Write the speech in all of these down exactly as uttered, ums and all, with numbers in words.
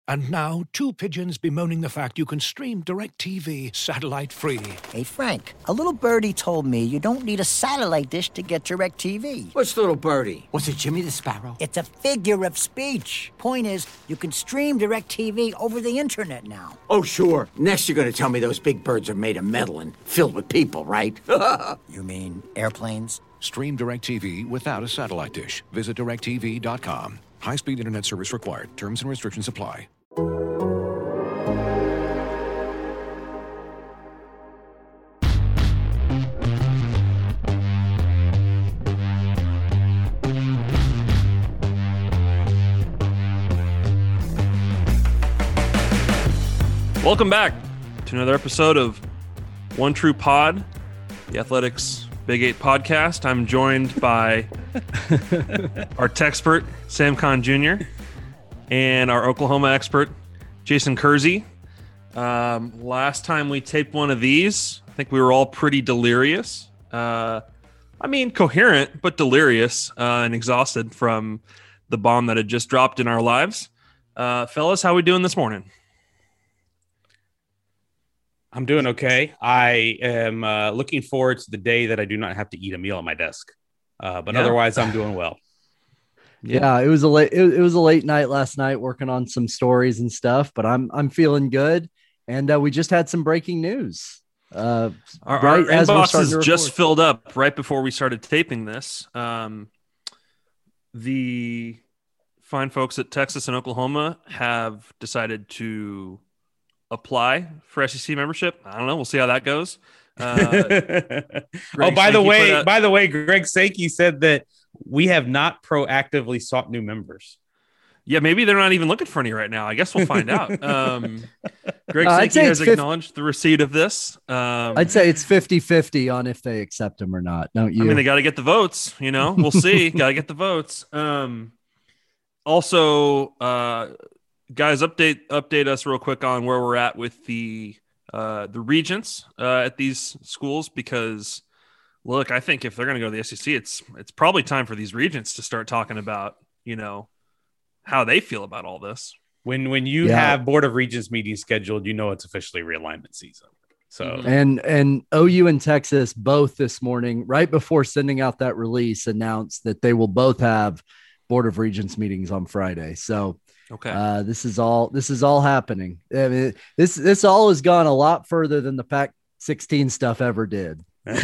And now, two pigeons bemoaning the fact you can stream DirecTV satellite-free. Hey, Frank, a little birdie told me you don't need a satellite dish to get DirecTV. What's little birdie? Was it Jimmy the Sparrow? It's a figure of speech. Point is, you can stream DirecTV over the internet now. Oh, sure. Next you're going to tell me those big birds are made of metal and filled with people, right? You mean airplanes? Stream DirecTV without a satellite dish. Visit direct T V dot com. High-speed internet service required. Terms and restrictions apply. Welcome back to another episode of One True Pod, the Athletics Big Eight podcast. I'm joined by our Techspert, Sam Kahn Junior, and our Oklahoma expert, Jason Kersey. Um, last time we taped one of these, I think we were all pretty delirious. Uh, I mean, coherent, but delirious uh, and exhausted from the bomb that had just dropped in our lives. Uh, fellas, how we doing this morning? I'm doing okay. I am uh, looking forward to the day that I do not have to eat a meal at my desk. Uh, but yeah. Otherwise, I'm doing well. Yeah, it was a late it, it was a late night last night working on some stories and stuff, but I'm I'm feeling good. And uh, we just had some breaking news. Uh, our right our as inbox is just filled up right before we started taping this. Um, the fine folks at Texas and Oklahoma have decided to apply for S E C membership. I don't know. We'll see how that goes. Uh, oh, by the way, that- by the way, Greg Sankey said that we have not proactively sought new members. Yeah, maybe they're not even looking for any right now. I guess we'll find out. Um, Greg uh, Sankey has fifty acknowledged the receipt of this. Um, I'd say it's fifty-fifty on if they accept them or not. Don't you? I mean, they got to get the votes. You know, we'll see. Got to get the votes. Um, also, uh, guys, update update us real quick on where we're at with the uh, the regents uh, at these schools, because look, I think if they're going to go to the S E C, it's it's probably time for these regents to start talking about, you know, how they feel about all this. When when you yeah. have Board of Regents meetings scheduled, you know it's officially realignment season. So mm-hmm. and and O U and Texas both this morning, right before sending out that release, announced that they will both have Board of Regents meetings on Friday. So okay, uh, this is all this is all happening. I mean, this this all has gone a lot further than the Pac sixteen stuff ever did.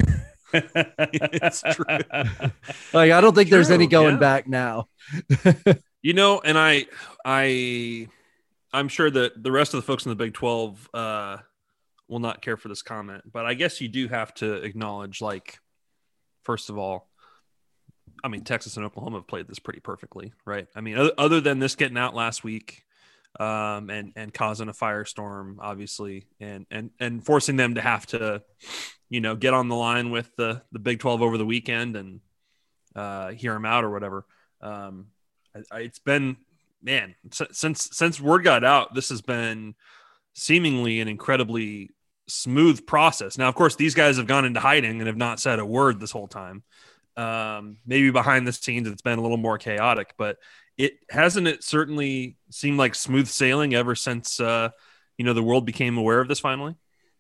It's true. Like, I don't think true, there's any going yeah. back now. You know, and I, I, I'm sure that the rest of the folks in the Big twelve uh, will not care for this comment, but I guess you do have to acknowledge, like, first of all, I mean, Texas and Oklahoma have played this pretty perfectly, right? I mean, other, other than this getting out last week um, and and causing a firestorm, obviously, and and and forcing them to have to, you know, get on the line with the the Big twelve over the weekend and uh, hear them out or whatever. Um, I, I, it's been, man, since since word got out, this has been seemingly an incredibly smooth process. Now, of course, these guys have gone into hiding and have not said a word this whole time. Um, maybe behind the scenes, it's been a little more chaotic, but it hasn't it certainly seemed like smooth sailing ever since, uh, you know, the world became aware of this finally.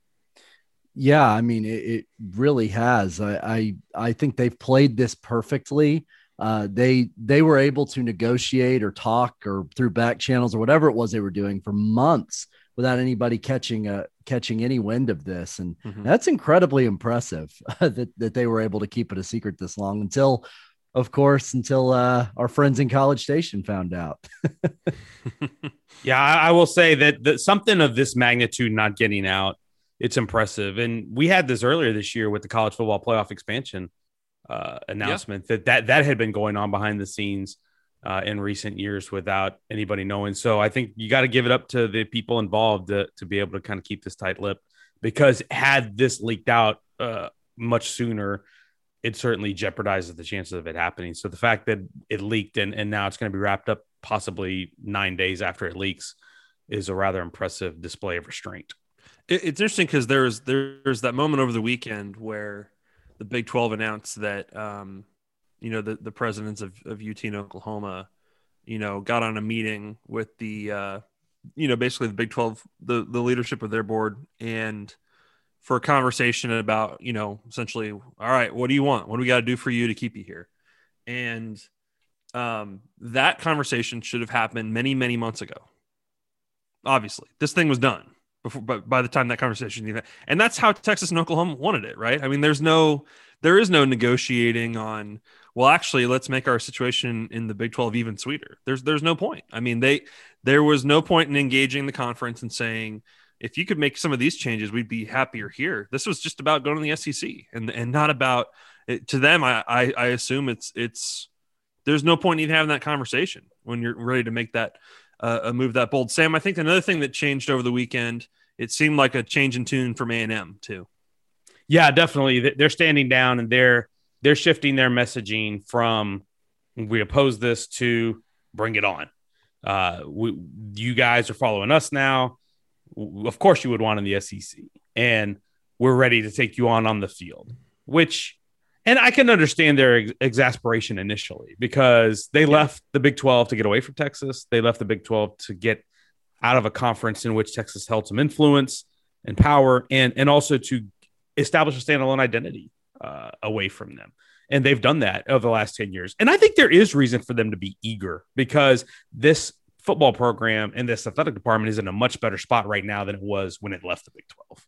Yeah. I mean, it, it really has. I, I, I think they've played this perfectly. Uh, they, they were able to negotiate or talk or through back channels or whatever it was they were doing for months without anybody catching a, catching any wind of this. And mm-hmm. that's incredibly impressive that, that they were able to keep it a secret this long until, of course, until uh, our friends in College Station found out. Yeah, I, I will say that, that something of this magnitude not getting out, it's impressive. And we had this earlier this year with the college football playoff expansion uh, announcement yeah. that, that that had been going on behind the scenes uh, in recent years without anybody knowing. So I think you got to give it up to the people involved to, to be able to kind of keep this tight lip, because had this leaked out uh, much sooner, it certainly jeopardizes the chances of it happening. So the fact that it leaked and, and now it's going to be wrapped up possibly nine days after it leaks is a rather impressive display of restraint. It, it's interesting because there's there's that moment over the weekend where the Big twelve announced that, um, you know, the, the presidents of, of U T and Oklahoma, you know, got on a meeting with the uh, you know, basically the Big twelve, the, the leadership of their board, and for a conversation about, you know, essentially, all right, what do you want? What do we got to do for you to keep you here? And um, that conversation should have happened many, many months ago. Obviously, this thing was done before, but by the time that conversation, even, and that's how Texas and Oklahoma wanted it, right? I mean, there's no, there is no negotiating on, well, actually, let's make our situation in the Big twelve even sweeter. There's, there's no point. I mean, they, there was no point in engaging the conference and saying, if you could make some of these changes, we'd be happier here. This was just about going to the S E C, and and not about it. To them, I, I I assume it's it's there's no point in even having that conversation when you're ready to make that uh, a move that bold. Sam, I think another thing that changed over the weekend, it seemed like a change in tune from A and M too. Yeah, definitely. They're standing down and they're they're shifting their messaging from we oppose this to bring it on. Uh, we, you guys are following us now. Of course you would want in the S E C, and we're ready to take you on on the field, which, and I can understand their ex- exasperation initially because they yeah. left the Big twelve to get away from Texas. They left the Big twelve to get out of a conference in which Texas held some influence and power, and, and also to establish a standalone identity uh, away from them. And they've done that over the last ten years. And I think there is reason for them to be eager because this football program and this athletic department is in a much better spot right now than it was when it left the Big twelve.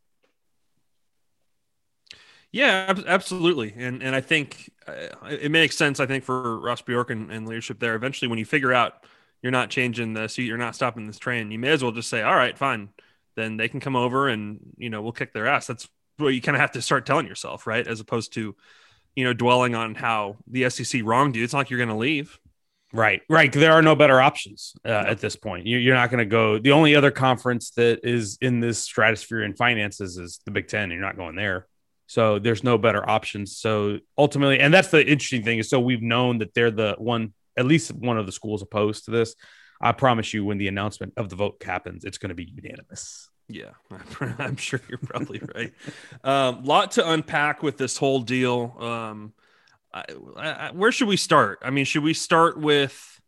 Yeah, absolutely. And and I think uh, it makes sense, I think, for Ross Bjork and, and leadership there. Eventually, when you figure out you're not changing the seat, you're not stopping this train, you may as well just say, all right, fine. Then they can come over and, you know, we'll kick their ass. That's what you kind of have to start telling yourself, right? As opposed to, you know, dwelling on how the S E C wronged you. It's not like you're going to leave. Right, right. There are no better options uh, at this point. You're not going to go. The only other conference that is in this stratosphere in finances is the Big Ten. You're not going there. So there's no better options. So ultimately, and that's the interesting thing is so we've known that they're the one, at least one of the schools opposed to this. I promise you when the announcement of the vote happens, it's going to be unanimous. Yeah, I'm sure you're probably right. A um, lot to unpack with this whole deal. Um, I, I, where should we start? I mean, should we start with,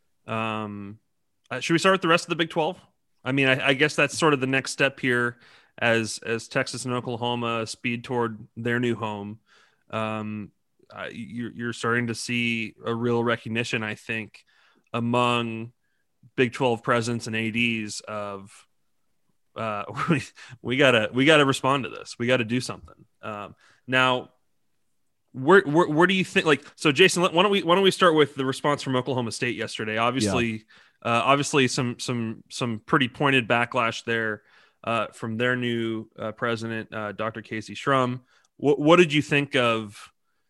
um, uh, should we start with the rest of the Big twelve? I mean, I, I guess that's sort of the next step here as as Texas and Oklahoma speed toward their new home. Um, uh, you're, you're starting to see a real recognition, I think, among Big twelve presidents and A Ds of uh, we, we gotta we gotta respond to this. We got to do something. Um, now. Where, where where do you think? Like, so Jason, why don't we why don't we start with the response from Oklahoma State yesterday? Obviously, yeah. uh, obviously some some some pretty pointed backlash there uh, from their new uh, president, uh, Doctor Casey Shrum. What what did you think of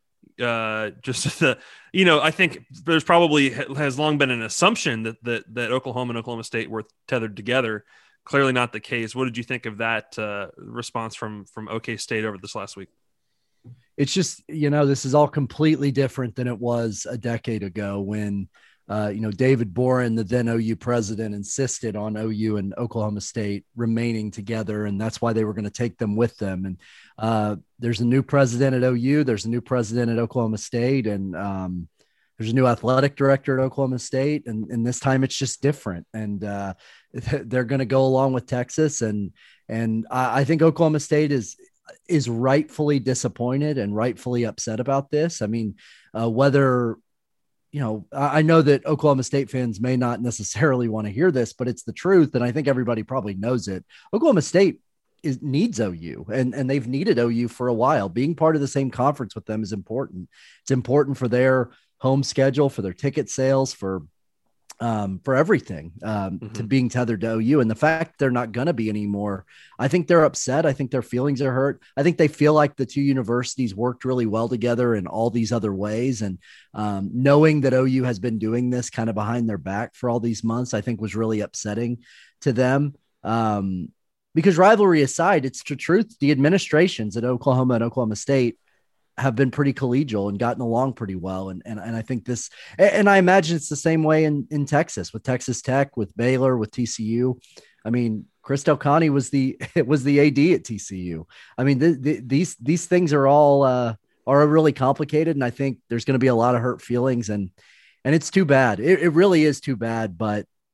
uh, just the? You know, I think there's probably has long been an assumption that that that Oklahoma and Oklahoma State were tethered together. Clearly not the case. What did you think of that uh, response from from OK State over this last week? It's just, you know, this is all completely different than it was a decade ago when, uh, you know, David Boren, the then O U president, insisted on O U and Oklahoma State remaining together. And that's why they were going to take them with them. And uh, there's a new president at O U. There's a new president at Oklahoma State. And um, there's a new athletic director at Oklahoma State. And, and this time it's just different. And uh, they're going to go along with Texas. And, and I, I think Oklahoma State is, is rightfully disappointed and rightfully upset about this. I mean, uh, whether, you know, I know that Oklahoma State fans may not necessarily want to hear this, but it's the truth. And I think everybody probably knows it. Oklahoma State is needs O U and, and they've needed O U for a while. Being part of the same conference with them is important. It's important for their home schedule, for their ticket sales, for um, for everything, um, mm-hmm. to being tethered to O U. And the fact they're not going to be anymore, I think they're upset. I think their feelings are hurt. I think they feel like the two universities worked really well together in all these other ways. And um, knowing that O U has been doing this kind of behind their back for all these months, I think was really upsetting to them. Um, because rivalry aside, it's the truth. The administrations at Oklahoma and Oklahoma State have been pretty collegial and gotten along pretty well. And, and, and I think this, and I imagine it's the same way in, in Texas with Texas Tech, with Baylor, with T C U. I mean, Chris Del Conte was the, it was the A D at T C U. I mean, the, the, these, these things are all, uh, are really complicated. And I think there's going to be a lot of hurt feelings and, and it's too bad. It, it really is too bad, but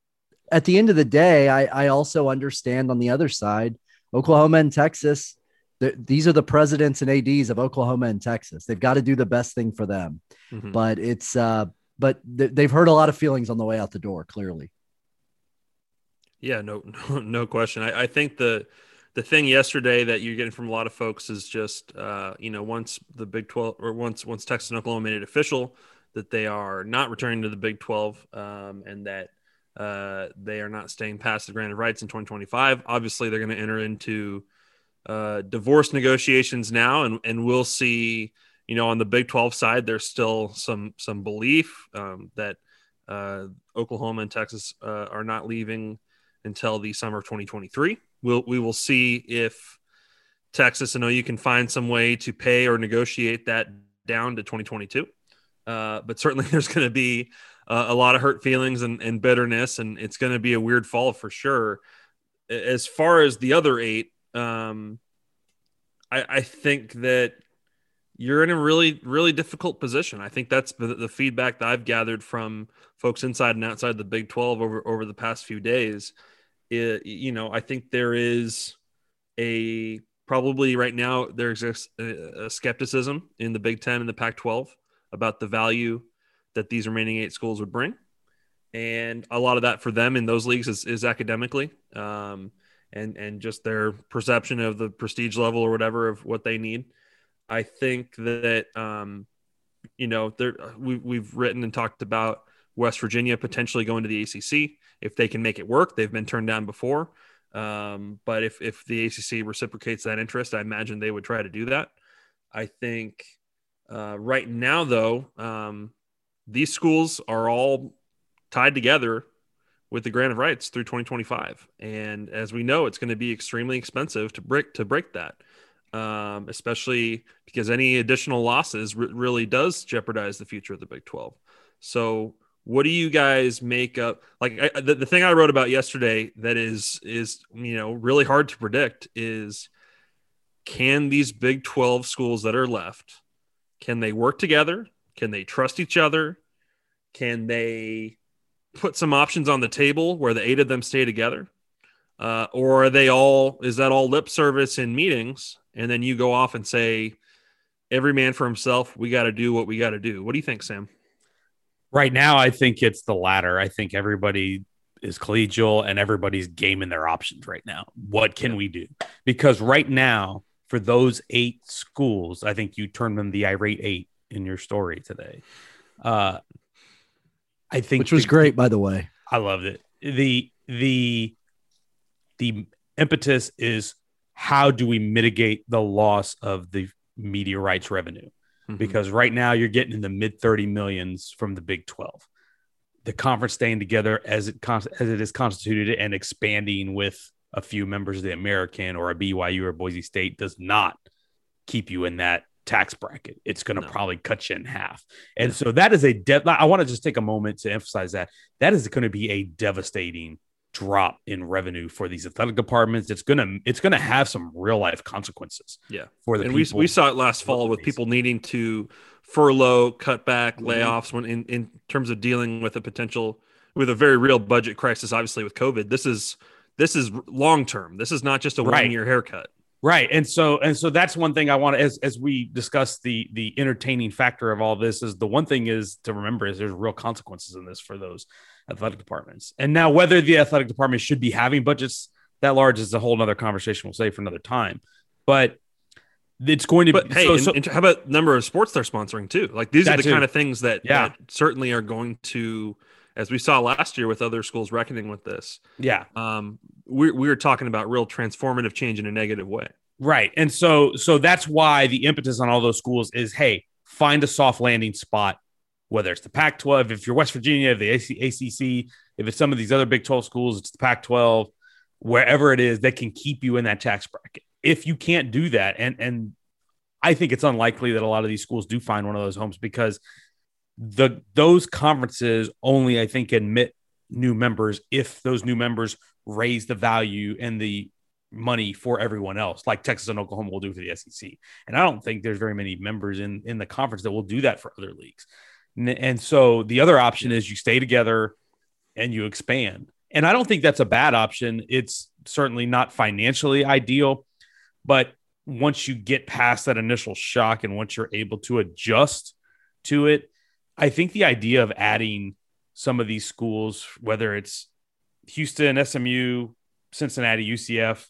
at the end of the day, I, I also understand on the other side, Oklahoma and Texas, th- these are the presidents and A Ds of Oklahoma and Texas. They've got to do the best thing for them. Mm-hmm. But it's uh, but th- they've heard a lot of feelings on the way out the door, clearly. Yeah, no, no, no question. I, I think the the thing yesterday that you're getting from a lot of folks is just, uh, you know, once the Big twelve or once once Texas and Oklahoma made it official that they are not returning to the Big twelve um, and that uh, they are not staying past the grant of rights in twenty twenty-five. Obviously, they're going to enter into uh, divorce negotiations now, and and we'll see. You know, on the Big twelve side, there's still some some belief um, that uh, Oklahoma and Texas uh, are not leaving until the summer of twenty twenty-three. We'll, we will see if Texas and O U can find some way to pay or negotiate that down to twenty twenty-two. Uh, but certainly there's going to be uh, a lot of hurt feelings and, and bitterness, and it's going to be a weird fall for sure. As far as the other eight, um, I, I think that you're in a really, really difficult position. I think that's the, the feedback that I've gathered from folks inside and outside the Big twelve over, over the past few days. It, you know, I think there is a probably right now there exists a, a skepticism in the Big Ten and the Pac twelve about the value that these remaining eight schools would bring. And a lot of that for them in those leagues is, is academically um, and, and just their perception of the prestige level or whatever of what they need. I think that, um, you know, there we, we've written and talked about West Virginia potentially going to the A C C if they can make it work. They've been turned down before. Um, but if, if the A C C reciprocates that interest, I imagine they would try to do that. I think uh, right now, though, um, these schools are all tied together with the grant of rights through twenty twenty-five. And as we know, it's going to be extremely expensive to break, to break that. Um, especially because any additional losses r- really does jeopardize the future of the Big twelve. So what do you guys make up? Like I, the, the thing I wrote about yesterday that is, is, you know, really hard to predict is, can these Big twelve schools that are left, can they work together? Can they trust each other? Can they put some options on the table where the eight of them stay together? Uh, or are they all, is that all lip service in meetings? And then you go off and say, every man for himself, we got to do what we got to do. What do you think, Sam? Right now, I think it's the latter. I think everybody is collegial and everybody's gaming their options right now. What can yeah. we do? Because right now, for those eight schools, I think you termed them the irate eight in your story today. Uh, I think, which was the, great, by the way. I loved it. The, the, the impetus is, how do we mitigate the loss of the media rights revenue? Mm-hmm. Because right now you're getting in the mid thirty millions from the Big twelve. The conference staying together as it as it is constituted and expanding with a few members of the American or a B Y U or Boise State does not keep you in that tax bracket. It's going to no. probably cut you in half. And yeah. so that is a de- I want to just take a moment to emphasize that that is going to be a devastating drop in revenue for these athletic departments. It's gonna it's gonna have some real life consequences. Yeah, for the and people. we we saw it last fall with people needing to furlough, cut back, mm-hmm. layoffs when in in terms of dealing with a potential with a very real budget crisis. Obviously, with COVID, this is this is long term. This is not just a right. one year haircut. Right, and so and so that's one thing I want to as as we discuss the the entertaining factor of all this is the one thing is to remember is there's real consequences in this for those athletic departments. And now whether the athletic department should be having budgets that large is a whole nother conversation we'll save for another time. But it's going to but be hey, so, and, so, and how about number of sports they're sponsoring too? Like these are the too. kind of things that, yeah. that certainly are going to, as we saw last year with other schools reckoning with this. Yeah. Um, we we were talking about real transformative change in a negative way. Right. And so so that's why the impetus on all those schools is, hey, find a soft landing spot. Whether it's the Pac twelve, if you're West Virginia, the A C C, if it's some of these other Big twelve schools, it's the Pac twelve, wherever it is that can keep you in that tax bracket. If you can't do that, and and I think it's unlikely that a lot of these schools do find one of those homes because the those conferences only, I think, admit new members if those new members raise the value and the money for everyone else, like Texas and Oklahoma will do for the S E C. And I don't think there's very many members in, in the conference that will do that for other leagues. And so the other option is you stay together and you expand. And I don't think that's a bad option. It's certainly not financially ideal, but once you get past that initial shock and once you're able to adjust to it, I think the idea of adding some of these schools, whether it's Houston, S M U, Cincinnati, U C F,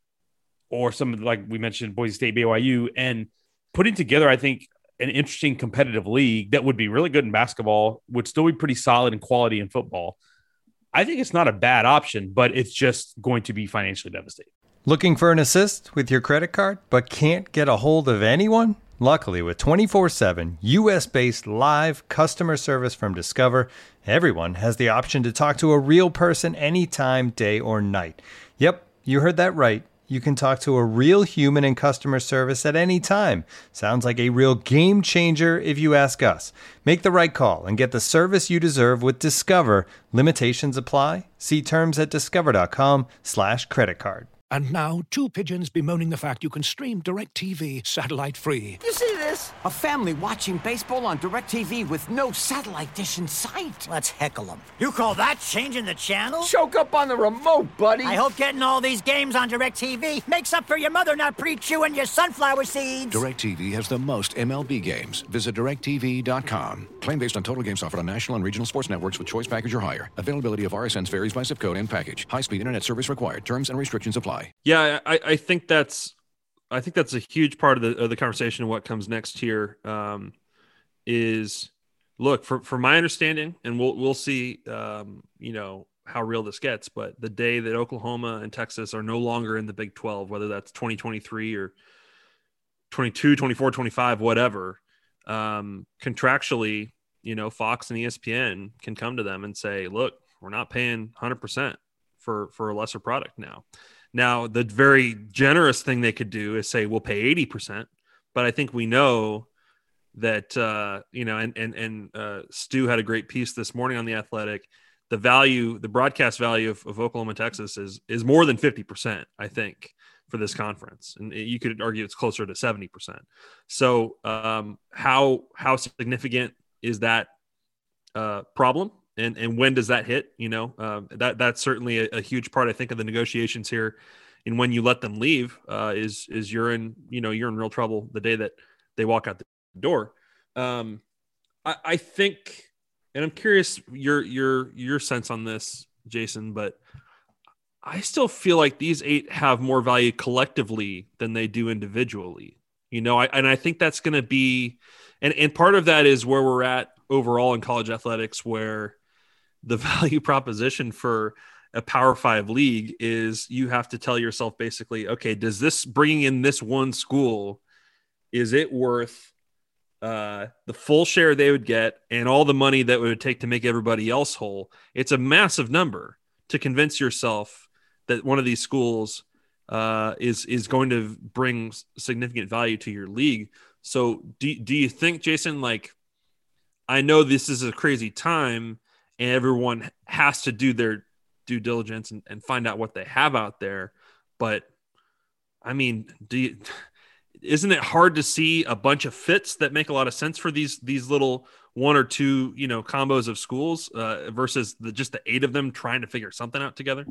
or some, like we mentioned, Boise State, B Y U, and putting together, I think, an interesting competitive league that would be really good in basketball, would still be pretty solid in quality in football. I think it's not a bad option, but it's just going to be financially devastating. Looking for an assist with your credit card, but can't get a hold of anyone? Luckily, with twenty-four seven U S-based live customer service from Discover, everyone has the option to talk to a real person anytime, day or night. Yep, you heard that right. You can talk to a real human in customer service at any time. Sounds like a real game changer if you ask us. Make the right call and get the service you deserve with Discover. Limitations apply. See terms at discover.com slash credit card. And now, two pigeons bemoaning the fact you can stream DirecTV satellite-free. You see this? A family watching baseball on DirecTV with no satellite dish in sight. Let's heckle them. You call that changing the channel? Choke up on the remote, buddy. I hope getting all these games on DirecTV makes up for your mother not pre-chewing your sunflower seeds. DirecTV has the most M L B games. Visit direct T V dot com. Claim based on total games offered on national and regional sports networks with choice package or higher. Availability of R S Ns varies by zip code and package. High-speed internet service required. Terms and restrictions apply. Yeah, I, I think that's I think that's a huge part of the of the conversation. What comes next here um, is look for for my understanding, and we'll we'll see um, you know how real this gets. But the day that Oklahoma and Texas are no longer in the Big twelve, whether that's twenty twenty-three or twenty-two, twenty-four, twenty-five, whatever, um, contractually, you know, Fox and E S P N can come to them and say, look, we're not paying one hundred percent for for a lesser product now. Now, the very generous thing they could do is say, we'll pay eighty percent. But I think we know that, uh, you know, and, and, and uh, Stu had a great piece this morning on The Athletic. The value, the broadcast value of, of Oklahoma, Texas is, is more than fifty percent, I think, for this conference. And you could argue it's closer to seventy percent. So um, how, how significant is that uh, problem? And and when does that hit? You know, uh, that that's certainly a, a huge part, I think, of the negotiations here. And when you let them leave, uh, is is you're in you know you're in real trouble the day that they walk out the door. Um, I, I think, and I'm curious your your your sense on this, Jason, but I still feel like these eight have more value collectively than they do individually. You know, I, and I think that's going to be, and and part of that is where we're at overall in college athletics, where the value proposition for a Power Five league is you have to tell yourself basically, okay, does this bringing in this one school, is it worth uh, the full share they would get and all the money that it would take to make everybody else whole? It's a massive number to convince yourself that one of these schools uh, is is going to bring significant value to your league. So do, do you think, Jason, like, I know this is a crazy time and everyone has to do their due diligence and, and find out what they have out there. But I mean, do you, isn't it hard to see a bunch of fits that make a lot of sense for these, these little one or two, you know, combos of schools uh, versus the, just the eight of them trying to figure something out together?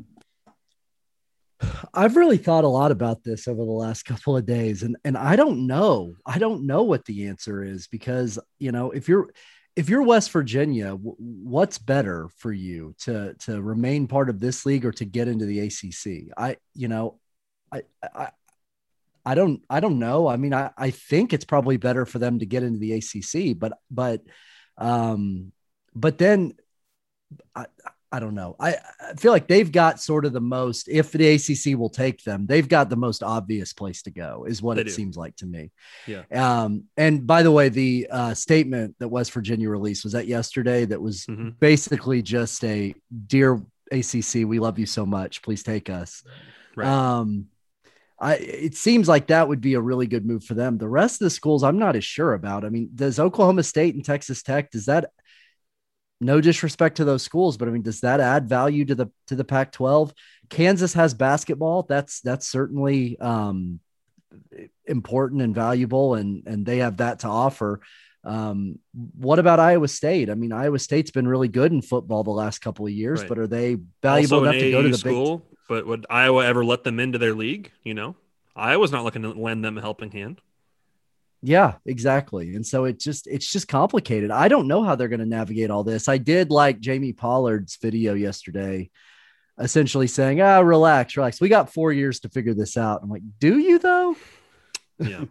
I've really thought a lot about this over the last couple of days, and, and I don't know. I don't know what the answer is because, you know, if you're, if you're West Virginia, w- what's better for you to, to remain part of this league or to get into the A C C? I, you know, I, I, I don't, I don't know. I mean, I, I think it's probably better for them to get into the A C C, but, but, um, but then I, I don't know. I, I feel like they've got sort of the most, if the A C C will take them, they've got the most obvious place to go is what They it do. seems like to me. Yeah. Um, and by the way, the uh, statement that West Virginia released, was that yesterday? That was Mm-hmm. basically just a, dear A C C, we love you so much. Please take us. Right. Um, I, it seems like that would be a really good move for them. The rest of the schools, I'm not as sure about. I mean, does Oklahoma State and Texas Tech, does that, no disrespect to those schools, but I mean, does that add value to the, to the Pac twelve? Kansas has basketball. That's, that's certainly um, important and valuable. And, and they have that to offer. Um, what about Iowa State? I mean, Iowa State's been really good in football the last couple of years, Right. but are they valuable Also enough an to go to A A U the school? Big? But would Iowa ever let them into their league? You know, Iowa's not looking to lend them a helping hand. Yeah, exactly. And so it just, it's just complicated. I don't know how they're going to navigate all this. I did like Jamie Pollard's video yesterday, essentially saying, ah, relax, relax. We got four years to figure this out. I'm like, do you though? Yeah.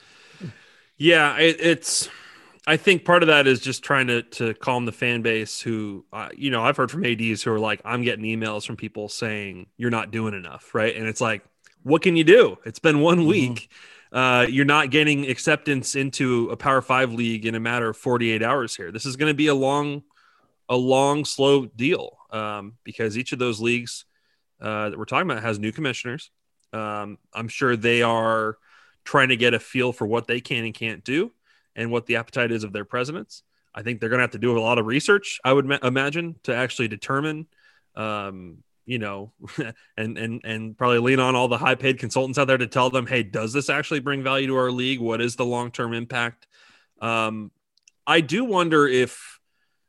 yeah. It, it's, I think part of that is just trying to, to calm the fan base who, uh, you know, I've heard from A Ds who are like, I'm getting emails from people saying you're not doing enough. Right. And it's like, what can you do? It's been one Mm-hmm. week. Uh, you're not getting acceptance into a Power Five league in a matter of forty-eight hours here. This is going to be a long, a long, slow deal um, because each of those leagues uh, that we're talking about has new commissioners. Um, I'm sure they are trying to get a feel for what they can and can't do and what the appetite is of their presidents. I think they're going to have to do a lot of research, I would ma- imagine, to actually determine, um, you know, and, and, and probably lean on all the high paid consultants out there to tell them, hey, does this actually bring value to our league? What is the long-term impact? Um, I do wonder if,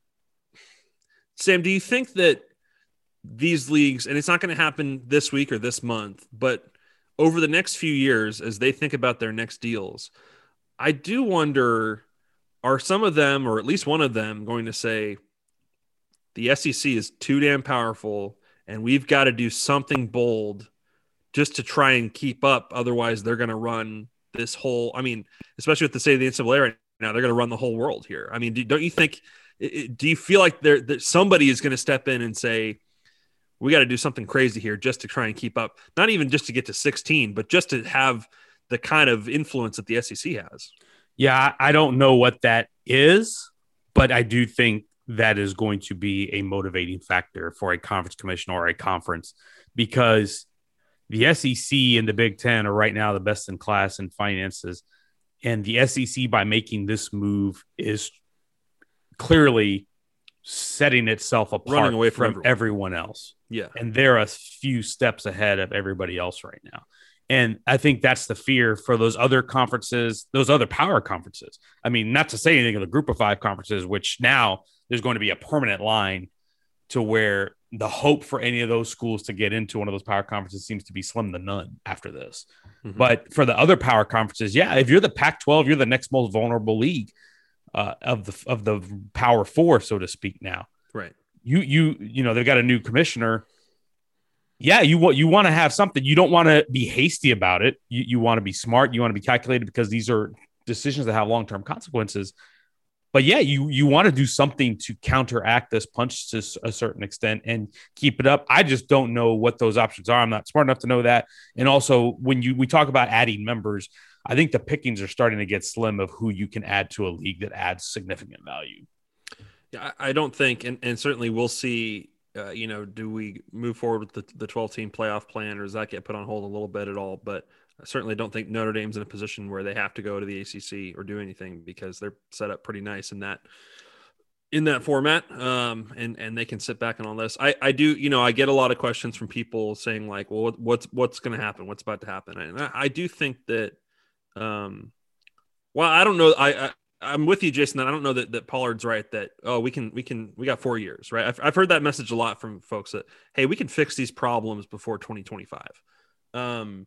Sam, do you think that these leagues, and it's not going to happen this week or this month, but over the next few years, as they think about their next deals, I do wonder, are some of them, or at least one of them, going to say the S E C is too damn powerful and we've got to do something bold just to try and keep up. Otherwise, they're going to run this whole, I mean, especially with the state of the N C double A right now, they're going to run the whole world here. I mean, do, don't you think, do you feel like there that somebody is going to step in and say, we got to do something crazy here just to try and keep up, not even just to get to sixteen, but just to have the kind of influence that the S E C has? Yeah, I don't know what that is, but I do think that is going to be a motivating factor for a conference commission or a conference, because the S E C and the Big Ten are right now the best in class in finances. And the S E C, by making this move, is clearly setting itself apart Running away from from everyone. everyone else. Yeah. And they're a few steps ahead of everybody else right now. And I think that's the fear for those other conferences, those other power conferences. I mean, not to say anything of the group of five conferences, which now there's going to be a permanent line to where the hope for any of those schools to get into one of those power conferences seems to be slim to none after this. Mm-hmm. But for the other power conferences, yeah, if you're the Pac twelve, you're the next most vulnerable league uh, of the of the Power Four, so to speak. Now, Right. you you you know they've got a new commissioner. Yeah, you want you want to have something. You don't want to be hasty about it. You you want to be smart. You want to be calculated, because these are decisions that have long term consequences. But yeah, you you want to do something to counteract this punch to a certain extent and keep it up. I just don't know what those options are. I'm not smart enough to know that. And also, when you we talk about adding members, I think the pickings are starting to get slim of who you can add to a league that adds significant value. Yeah, I I don't think, and, and certainly we'll see. Uh, you know, do we move forward with the the twelve team playoff plan, or does that get put on hold a little bit at all? But I certainly don't think Notre Dame's in a position where they have to go to the A C C or do anything, because they're set up pretty nice in that in that format, um, and and they can sit back and all this. I I do, you know, I get a lot of questions from people saying like, well, what, what's what's going to happen? What's about to happen? And I, I do think that, um, well, I don't know, I. I I'm with you, Jason, that I don't know that, that Pollard's right that, oh, we can, we can, we got four years, right? I've, I've heard that message a lot from folks that, hey, we can fix these problems before twenty twenty-five. Um,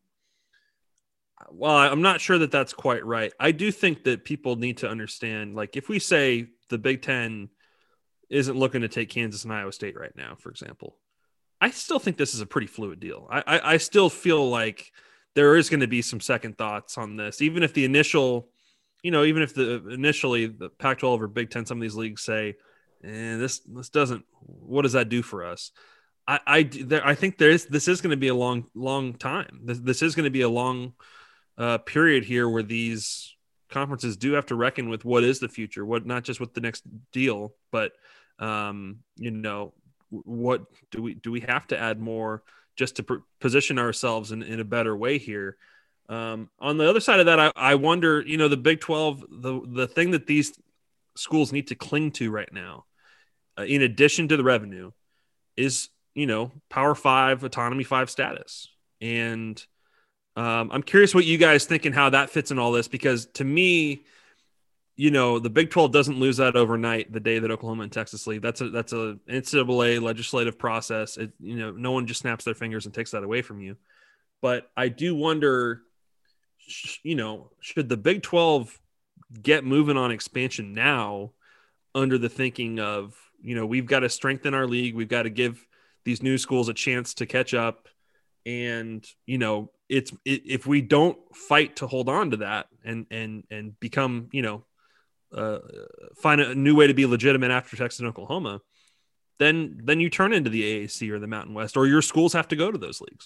well, I'm not sure that that's quite right. I do think that people need to understand, like, if we say the Big Ten isn't looking to take Kansas and Iowa State right now, for example, I still think this is a pretty fluid deal. I, I, I still feel like there is going to be some second thoughts on this, even if the initial, you know, even if the initially the Pac twelve or Big Ten, some of these leagues say, eh, this this doesn't, what does that do for us? I I, there, I think there is this is going to be a long long time. This this is going to be a long uh, period here where these conferences do have to reckon with what is the future, what not just with the next deal, but um, you know, what do we do we have to add more just to pr- position ourselves in, in a better way here. Um, on the other side of that, I, I wonder, you know, the Big twelve, the the thing that these schools need to cling to right now, uh, in addition to the revenue, is, you know, Power Five, Autonomy Five status. And um, I'm curious what you guys think and how that fits in all this, because to me, you know, the Big twelve doesn't lose that overnight. The day that Oklahoma and Texas leave, that's a that's a N C double A legislative process. It, you know, no one just snaps their fingers and takes that away from you. But I do wonder, you know, should the Big twelve get moving on expansion now, under the thinking of, you know, we've got to strengthen our league, we've got to give these new schools a chance to catch up, and you know, it's it, if we don't fight to hold on to that and and and become, you know, uh, find a new way to be legitimate after Texas and Oklahoma, then then you turn into the A A C or the Mountain West, or your schools have to go to those leagues.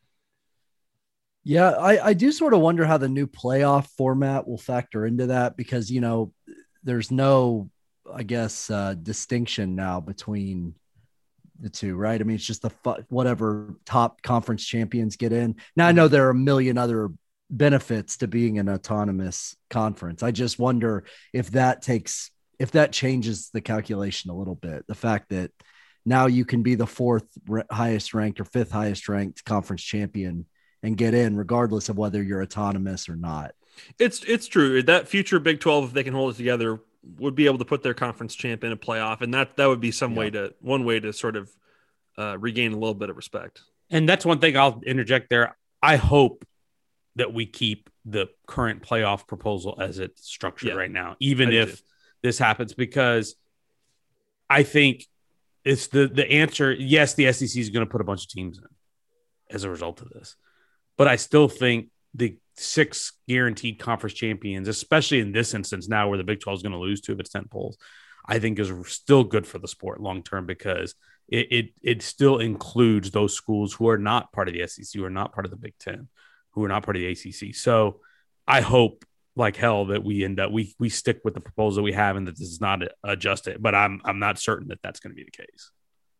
Yeah, I, I do sort of wonder how the new playoff format will factor into that, because, you know, there's no, I guess, uh, distinction now between the two, right? I mean, it's just the fu- whatever top conference champions get in. Now, I know there are a million other benefits to being an autonomous conference. I just wonder if that takes, if that changes the calculation a little bit. The fact that now you can be the fourth r- highest ranked or fifth highest ranked conference champion and get in regardless of whether you're autonomous or not. It's it's true that future Big twelve, if they can hold it together, would be able to put their conference champ in a playoff, and that that would be some yeah. way to one way to sort of uh, regain a little bit of respect. And that's one thing I'll interject there. I hope that we keep the current playoff proposal as it's structured yeah. right now, even if this happens, because I think it's the the answer. Yes, the S E C is going to put a bunch of teams in as a result of this. But I still think the six guaranteed conference champions, especially in this instance now where the Big twelve is going to lose two of its ten polls, I think is still good for the sport long term, because it, it it still includes those schools who are not part of the S E C, who are not part of the Big Ten, who are not part of the A C C. So I hope like hell that we end up we we stick with the proposal we have and that this is not adjusted. But I'm I'm not certain that that's going to be the case.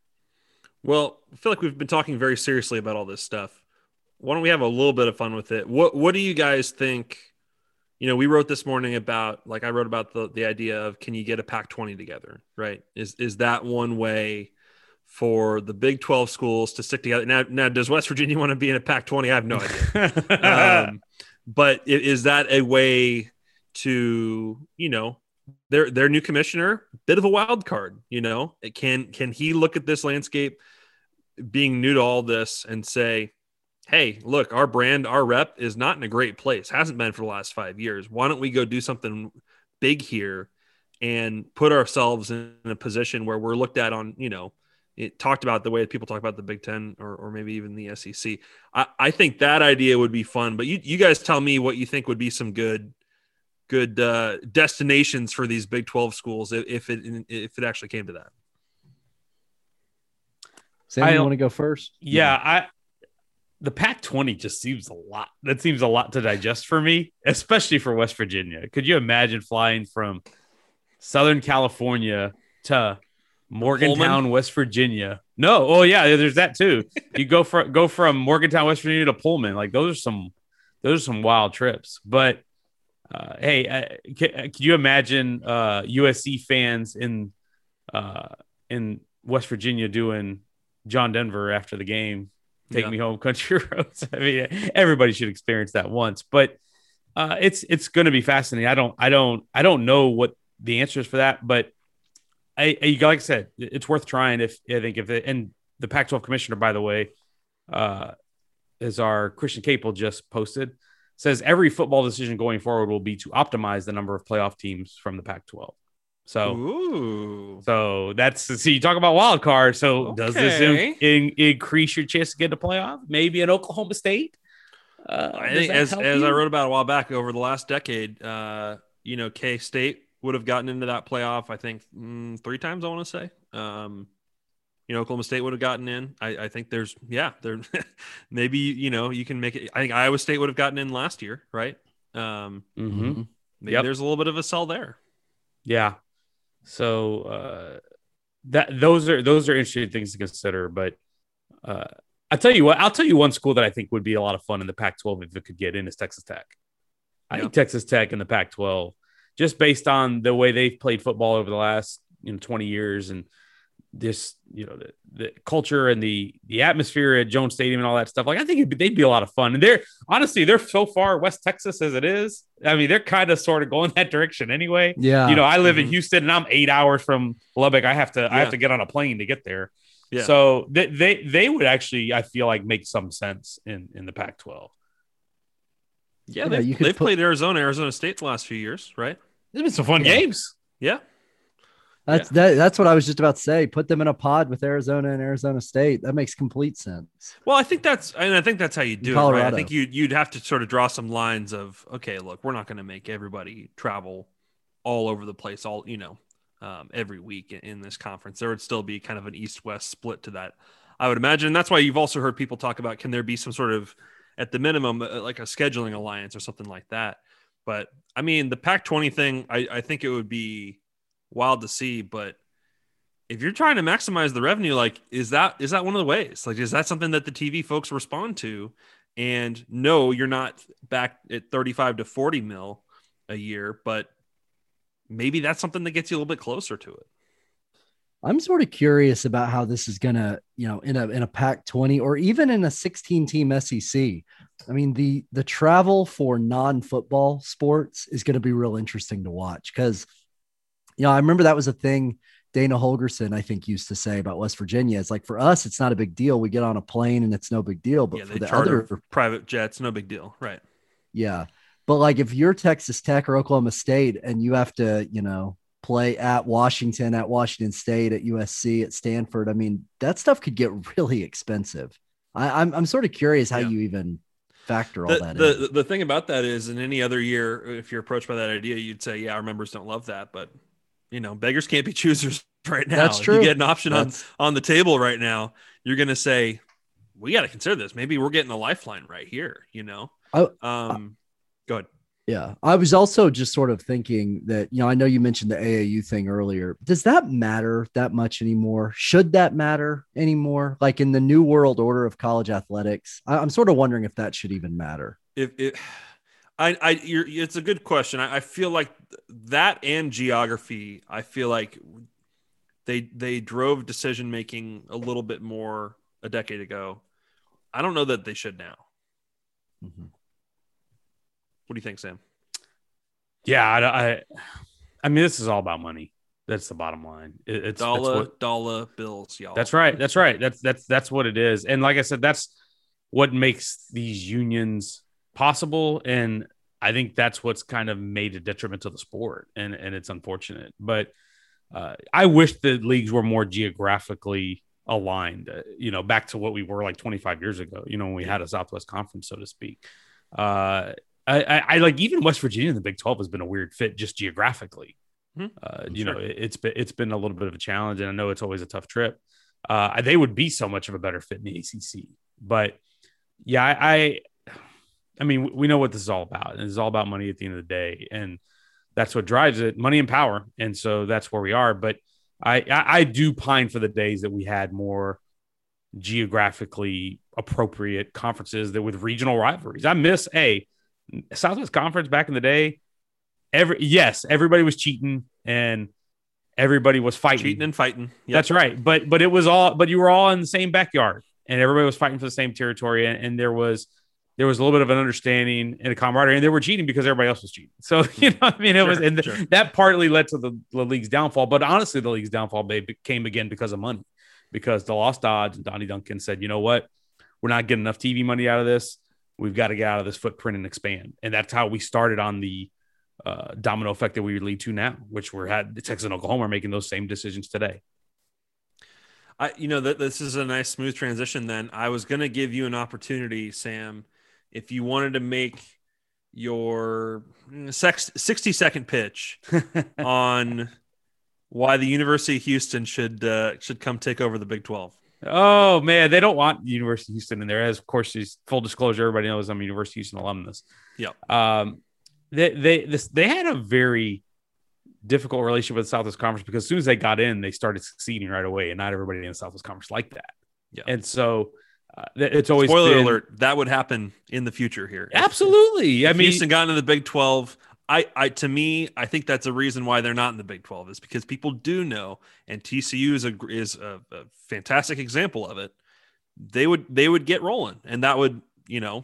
Well, I feel like we've been talking very seriously about all this stuff. Why don't we have a little bit of fun with it? What What do you guys think? You know, we wrote this morning about, like I wrote about the, the idea of, can you get a Pac twenty together, right? Is is that one way for the Big twelve schools to stick together? Now, now does West Virginia want to be in a Pac twenty? I have no idea. um, but is that a way to, you know, their their new commissioner, bit of a wild card, you know? It can can he look at this landscape being new to all this and say, hey, look, our brand, our rep is not in a great place. Hasn't been for the last five years. Why don't we go do something big here and put ourselves in a position where we're looked at on, you know, it talked about the way people talk about the Big Ten or, or maybe even the S E C. I, I think that idea would be fun, but you, you guys tell me what you think would be some good, good uh, destinations for these Big twelve schools if it, if it actually came to that. Sam, you want to go first? Yeah, I, the Pac twenty just seems a lot. That seems a lot to digest for me, especially for West Virginia. Could you imagine flying from Southern California to Morgantown, Pullman? West Virginia? No. Oh yeah, there's that too. You go from go from Morgantown, West Virginia to Pullman. Like those are some those are some wild trips. But uh, hey, uh, can, can you imagine uh, U S C fans in uh, in West Virginia doing John Denver after the game? Take yeah. me home, country roads. I mean, everybody should experience that once, but uh, it's it's going to be fascinating. I don't, I don't, I don't know what the answer is for that, but I, I like I said, it's worth trying. If I think if it, and the Pac twelve commissioner, by the way, uh, as our Christian Capel just posted, says every football decision going forward will be to optimize the number of playoff teams from the Pac twelve. So, Ooh. so that's see, you talk about wild card. So, okay. does this in, in, increase your chance to get to playoff? Maybe in Oklahoma State. Uh, I think, as as you? I wrote about a while back, over the last decade, uh, you know, K State would have gotten into that playoff. I think mm, three times. I want to say, um, you know, Oklahoma State would have gotten in. I, I think there's, yeah, there. Maybe you know you can make it. I think Iowa State would have gotten in last year, right? Um, mm-hmm. Maybe yep. there's a little bit of a sell there. Yeah. So uh, that those are those are interesting things to consider. But uh, I'll tell you what, I'll tell you one school that I think would be a lot of fun in the Pac twelve if it could get in is Texas Tech. I yeah. think Texas Tech in the Pac twelve, just based on the way they've played football over the last you know twenty years and this, you know, the, the culture and the the atmosphere at Jones Stadium and all that stuff. Like, I think it'd be, they'd be a lot of fun. And they're honestly, they're so far West Texas as it is. I mean, they're kind of sort of going that direction anyway. Yeah. You know, I live Mhm. in Houston and I'm eight hours from Lubbock. I have to, I Yeah. have to get on a plane to get there. Yeah. So they, they, they would actually, I feel like, make some sense in, in the Pac twelve. Yeah, Yeah, they've, you could they've put- played Arizona, Arizona State the last few years, right? There's been some fun Yeah. games. Yeah. That's that, that's what I was just about to say. Put them in a pod with Arizona and Arizona State. That makes complete sense. Well, I think that's, and I think that's how you do it. Right? I Colorado. think you you'd have to sort of draw some lines of, okay, look, we're not going to make everybody travel all over the place, all you know, um, every week in, in this conference. There would still be kind of an East-West split to that, I would imagine. And that's why you've also heard people talk about, can there be some sort of, at the minimum, uh, like a scheduling alliance or something like that. But I mean, the Pac twenty thing, I, I think it would be wild to see, but if you're trying to maximize the revenue, like, is that, is that one of the ways? Like, is that something that the T V folks respond to? And no, you're not back at thirty-five to forty mil a year, but maybe that's something that gets you a little bit closer to it. I'm sort of curious about how this is gonna, you know, in a in a Pac twenty or even in a sixteen team S E C. I mean, the the travel for non-football sports is going to be real interesting to watch because, you know, I remember that was a thing Dana Holgerson, I think, used to say about West Virginia. It's like, for us, it's not a big deal. We get on a plane and it's no big deal. But Yeah, for they the charter other, private jets, no big deal, right? yeah. But like, if you're Texas Tech or Oklahoma State and you have to, you know, play at Washington, at Washington State, at U S C, at Stanford, I mean, that stuff could get really expensive. I, I'm I'm sort of curious how Yeah. you even factor all The, that the, in. the thing about that is, in any other year, if you're approached by that idea, you'd say, yeah, our members don't love that. But, you know, beggars can't be choosers right now. That's If true. you get an option on, That's- on the table right now, you're going to say, we got to consider this. Maybe we're getting a lifeline right here, you know? I- um, go ahead. Yeah. I was also just sort of thinking that, you know, I know you mentioned the A A U thing earlier. Does that matter that much anymore? Should that matter anymore? Like in the new world order of college athletics, I, I'm sort of wondering if that should even matter. If it, I, I, you're, it's a good question. I, I feel like that and geography, I feel like they, they drove decision making a little bit more a decade ago. I don't know that they should now. Mm-hmm. What do you think, Sam? Yeah, I, I, I mean, this is all about money. That's the bottom line. It, it's that's Dollar, what- dollar bills, y'all. That's right. That's right. That's that's that's what it is. And like I said, that's what makes these unions possible. And I think that's what's kind of made a detriment to the sport. And and it's unfortunate. But uh, I wish the leagues were more geographically aligned. Uh, you know, back to what we were like twenty-five years ago. You know, when we had a Southwest Conference, so to speak. Uh, I, I, I like even West Virginia in the Big twelve has been a weird fit just geographically. Hmm. Uh, you Sure. know, it, it's been it's been a little bit of a challenge, and I know it's always a tough trip. Uh, they would be so much of a better fit in the A C C, but yeah, I, I, I mean, we know what this is all about, and it's all about money at the end of the day, and that's what drives it, money and power, and so that's where we are. But I, I, I do pine for the days that we had more geographically appropriate conferences that with regional rivalries. I miss a Southwest Conference back in the day. Every yes, everybody was cheating and everybody was fighting. Cheating and fighting. Yep. That's right. But but it was all but you were all in the same backyard and everybody was fighting for the same territory. And, and there was there was a little bit of an understanding and a camaraderie, and they were cheating because everybody else was cheating. So you know, I mean, it Sure, was and sure. that partly led to the, the league's downfall. But honestly, the league's downfall came again because of money, because the Lost Dodge and Donnie Duncan said, you know what, we're not getting enough T V money out of this. We've got to get out of this footprint and expand. And that's how we started on the uh, domino effect that we lead to now, which we're had Texas and Oklahoma are making those same decisions today. I, you know, that this is a nice smooth transition. Then I was going to give you an opportunity, Sam, if you wanted to make your sex, sixty second pitch on why the University of Houston should uh, should come take over the Big twelve. Oh man, they don't want University of Houston in there. As of course, is full disclosure, everybody knows I'm a University of Houston alumnus. Yep. Um, they they this they had a very difficult relationship with the Southwest Conference because as soon as they got in, they started succeeding right away, and not everybody in the Southwest Conference liked that. Yeah. And so uh, it's always Spoiler been, alert, that would happen in the future here. If- Absolutely. if I mean, Houston got into the Big twelve, I, I, to me, I think that's a reason why they're not in the Big twelve is because people do know, and T C U is a is a, a fantastic example of it. They would they would get rolling, and that would, you know,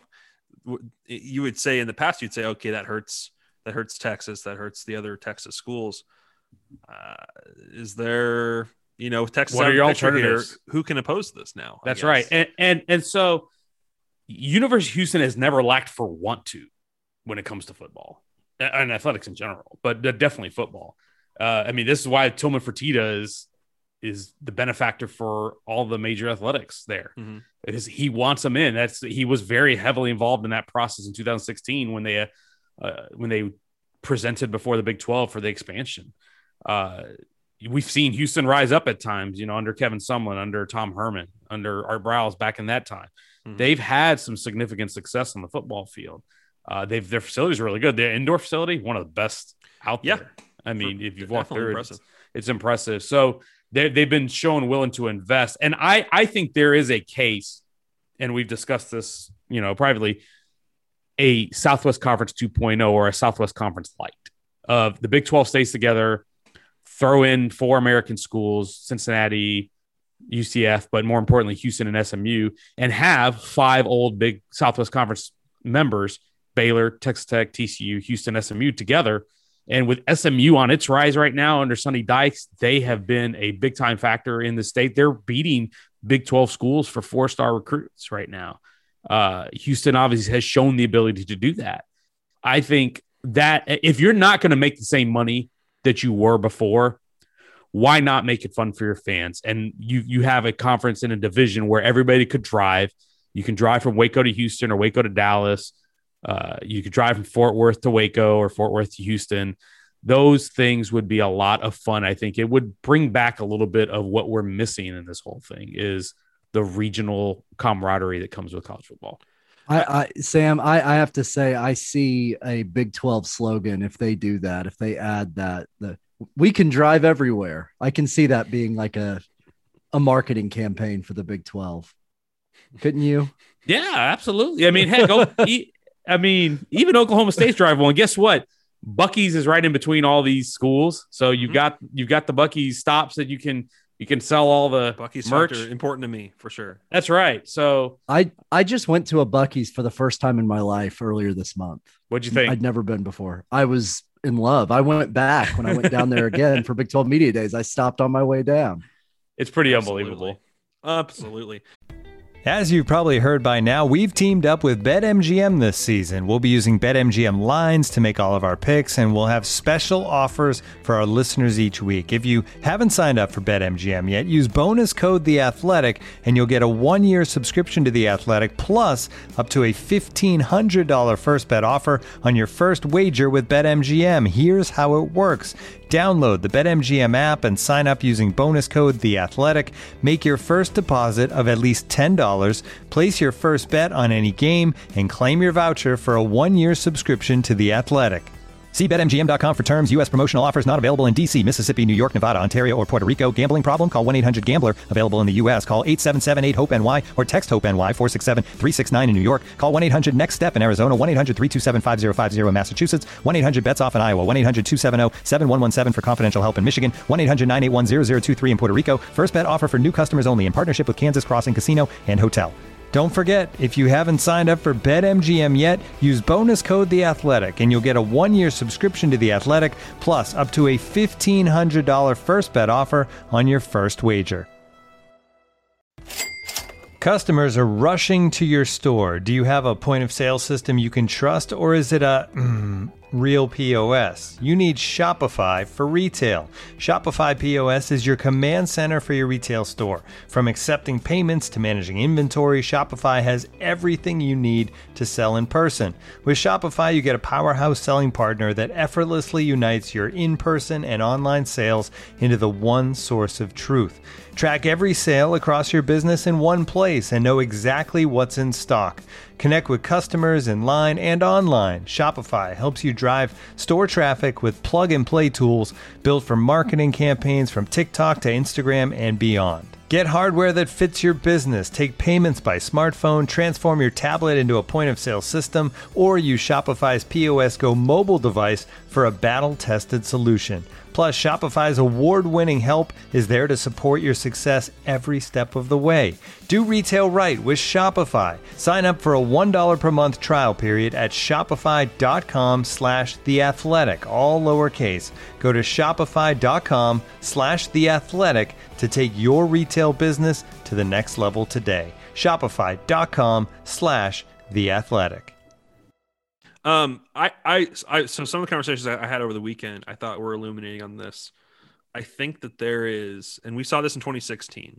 you would say in the past, you'd say, okay, that hurts that hurts Texas, that hurts the other Texas schools. Uh, is there, you know, Texas? What are your picture here, alternatives? Who can oppose this now? I That's guess. right. And, and and so University of Houston has never lacked for want to when it comes to football and athletics in general, but definitely football. Uh, I mean, this is why Tillman Fertitta is is the benefactor for all the major athletics there. Mm-hmm. It is, he wants them in. That's he was very heavily involved in that process in two thousand sixteen when they uh, uh, when they presented before the Big twelve for the expansion. Uh, we've seen Houston rise up at times, you know, under Kevin Sumlin, under Tom Herman, under Art Browse back in that time. Mm-hmm. They've had some significant success on the football field. Uh, they've their facilities are really good. Their indoor facility, one of the best out yeah. there. I mean, For, if you've walked through impressive. it, it's, it's impressive. So they they've been shown willing to invest, and I I think there is a case, and we've discussed this, you know, privately, a Southwest Conference two point oh or a Southwest Conference light of the Big twelve stays together, throw in four American schools, Cincinnati, U C F, but more importantly, Houston and S M U, and have five old big Southwest Conference members, Baylor, Texas Tech, T C U, Houston, S M U together. And with S M U on its rise right now under Sonny Dykes, they have been a big time factor in the state. They're beating Big twelve schools for four-star recruits right now. Uh, Houston obviously has shown the ability to do that. I think that if you're not going to make the same money that you were before, why not make it fun for your fans? And you you have a conference in a division where everybody could drive. You can drive from Waco to Houston or Waco to Dallas. Uh, you could drive from Fort Worth to Waco or Fort Worth to Houston. Those things would be a lot of fun. I think it would bring back a little bit of what we're missing in this whole thing is the regional camaraderie that comes with college football. I, I Sam, I, I have to say, I see a Big twelve slogan if they do that, if they add that, the we can drive everywhere. I can see that being like a a marketing campaign for the Big twelve. Couldn't you? Yeah, absolutely. I mean, heck, oh, I mean, even Oklahoma State's drive one. Guess what? Buc-ee's is right in between all these schools, so you've mm-hmm. got you've got the Buc-ee's stops that you can you can sell all the Buc-ee's merch. Important to me for sure. That's right. So I I just went to a Buc-ee's for the first time in my life earlier this month. What'd you think? I'd never been before. I was in love. I went back when I went down there again for Big twelve Media Days. I stopped on my way down. It's pretty Absolutely. unbelievable. Absolutely. As you've probably heard by now, we've teamed up with BetMGM this season. We'll be using BetMGM lines to make all of our picks, and we'll have special offers for our listeners each week. If you haven't signed up for BetMGM yet, use bonus code The Athletic, and you'll get a one-year subscription to The Athletic, plus up to a fifteen hundred dollars first bet offer on your first wager with BetMGM. Here's how it works. Download the BetMGM app and sign up using bonus code The Athletic. Make your first deposit of at least ten dollars, place your first bet on any game, and claim your voucher for a one-year subscription to The Athletic. See Bet M G M dot com for terms. U S promotional offers not available in D C, Mississippi, New York, Nevada, Ontario, or Puerto Rico. Gambling problem? Call one eight hundred gambler. Available in the U S. Call eight seven seven eight hope N Y or text HOPE-NY four six seven three six nine in New York. Call one eight hundred next step in Arizona. one eight hundred three two seven five zero five zero in Massachusetts. one eight hundred bets off in Iowa. one eight hundred two seven zero seven one one seven for confidential help in Michigan. one eight hundred nine eight one zero zero two three in Puerto Rico. First bet offer for new customers only in partnership with Kansas Crossing Casino and Hotel. Don't forget, if you haven't signed up for BetMGM yet, use bonus code The Athletic, and you'll get a one-year subscription to The Athletic, plus up to a fifteen hundred dollars first bet offer on your first wager. Customers are rushing to your store. Do you have a point-of-sale system you can trust, or is it a mm, real P O S? You need Shopify for retail. Shopify P O S is your command center for your retail store. From accepting payments to managing inventory, Shopify has everything you need to sell in person. With Shopify, you get a powerhouse selling partner that effortlessly unites your in-person and online sales into the one source of truth. Track every sale across your business in one place and know exactly what's in stock. Connect with customers in line and online. Shopify helps you drive store traffic with plug-and-play tools built for marketing campaigns from TikTok to Instagram and beyond. Get hardware that fits your business. Take payments by smartphone, transform your tablet into a point-of-sale system, or use Shopify's P O S Go mobile device for a battle-tested solution. Plus, Shopify's award-winning help is there to support your success every step of the way. Do retail right with Shopify. Sign up for a one dollar per month trial period at shopify.com slash theathletic, all lowercase. Go to shopify.com slash theathletic to take your retail business to the next level today. Shopify.com slash theathletic. Um, I, I, I, so some of the conversations I had over the weekend, I thought were illuminating on this. I think that there is, and we saw this in twenty sixteen,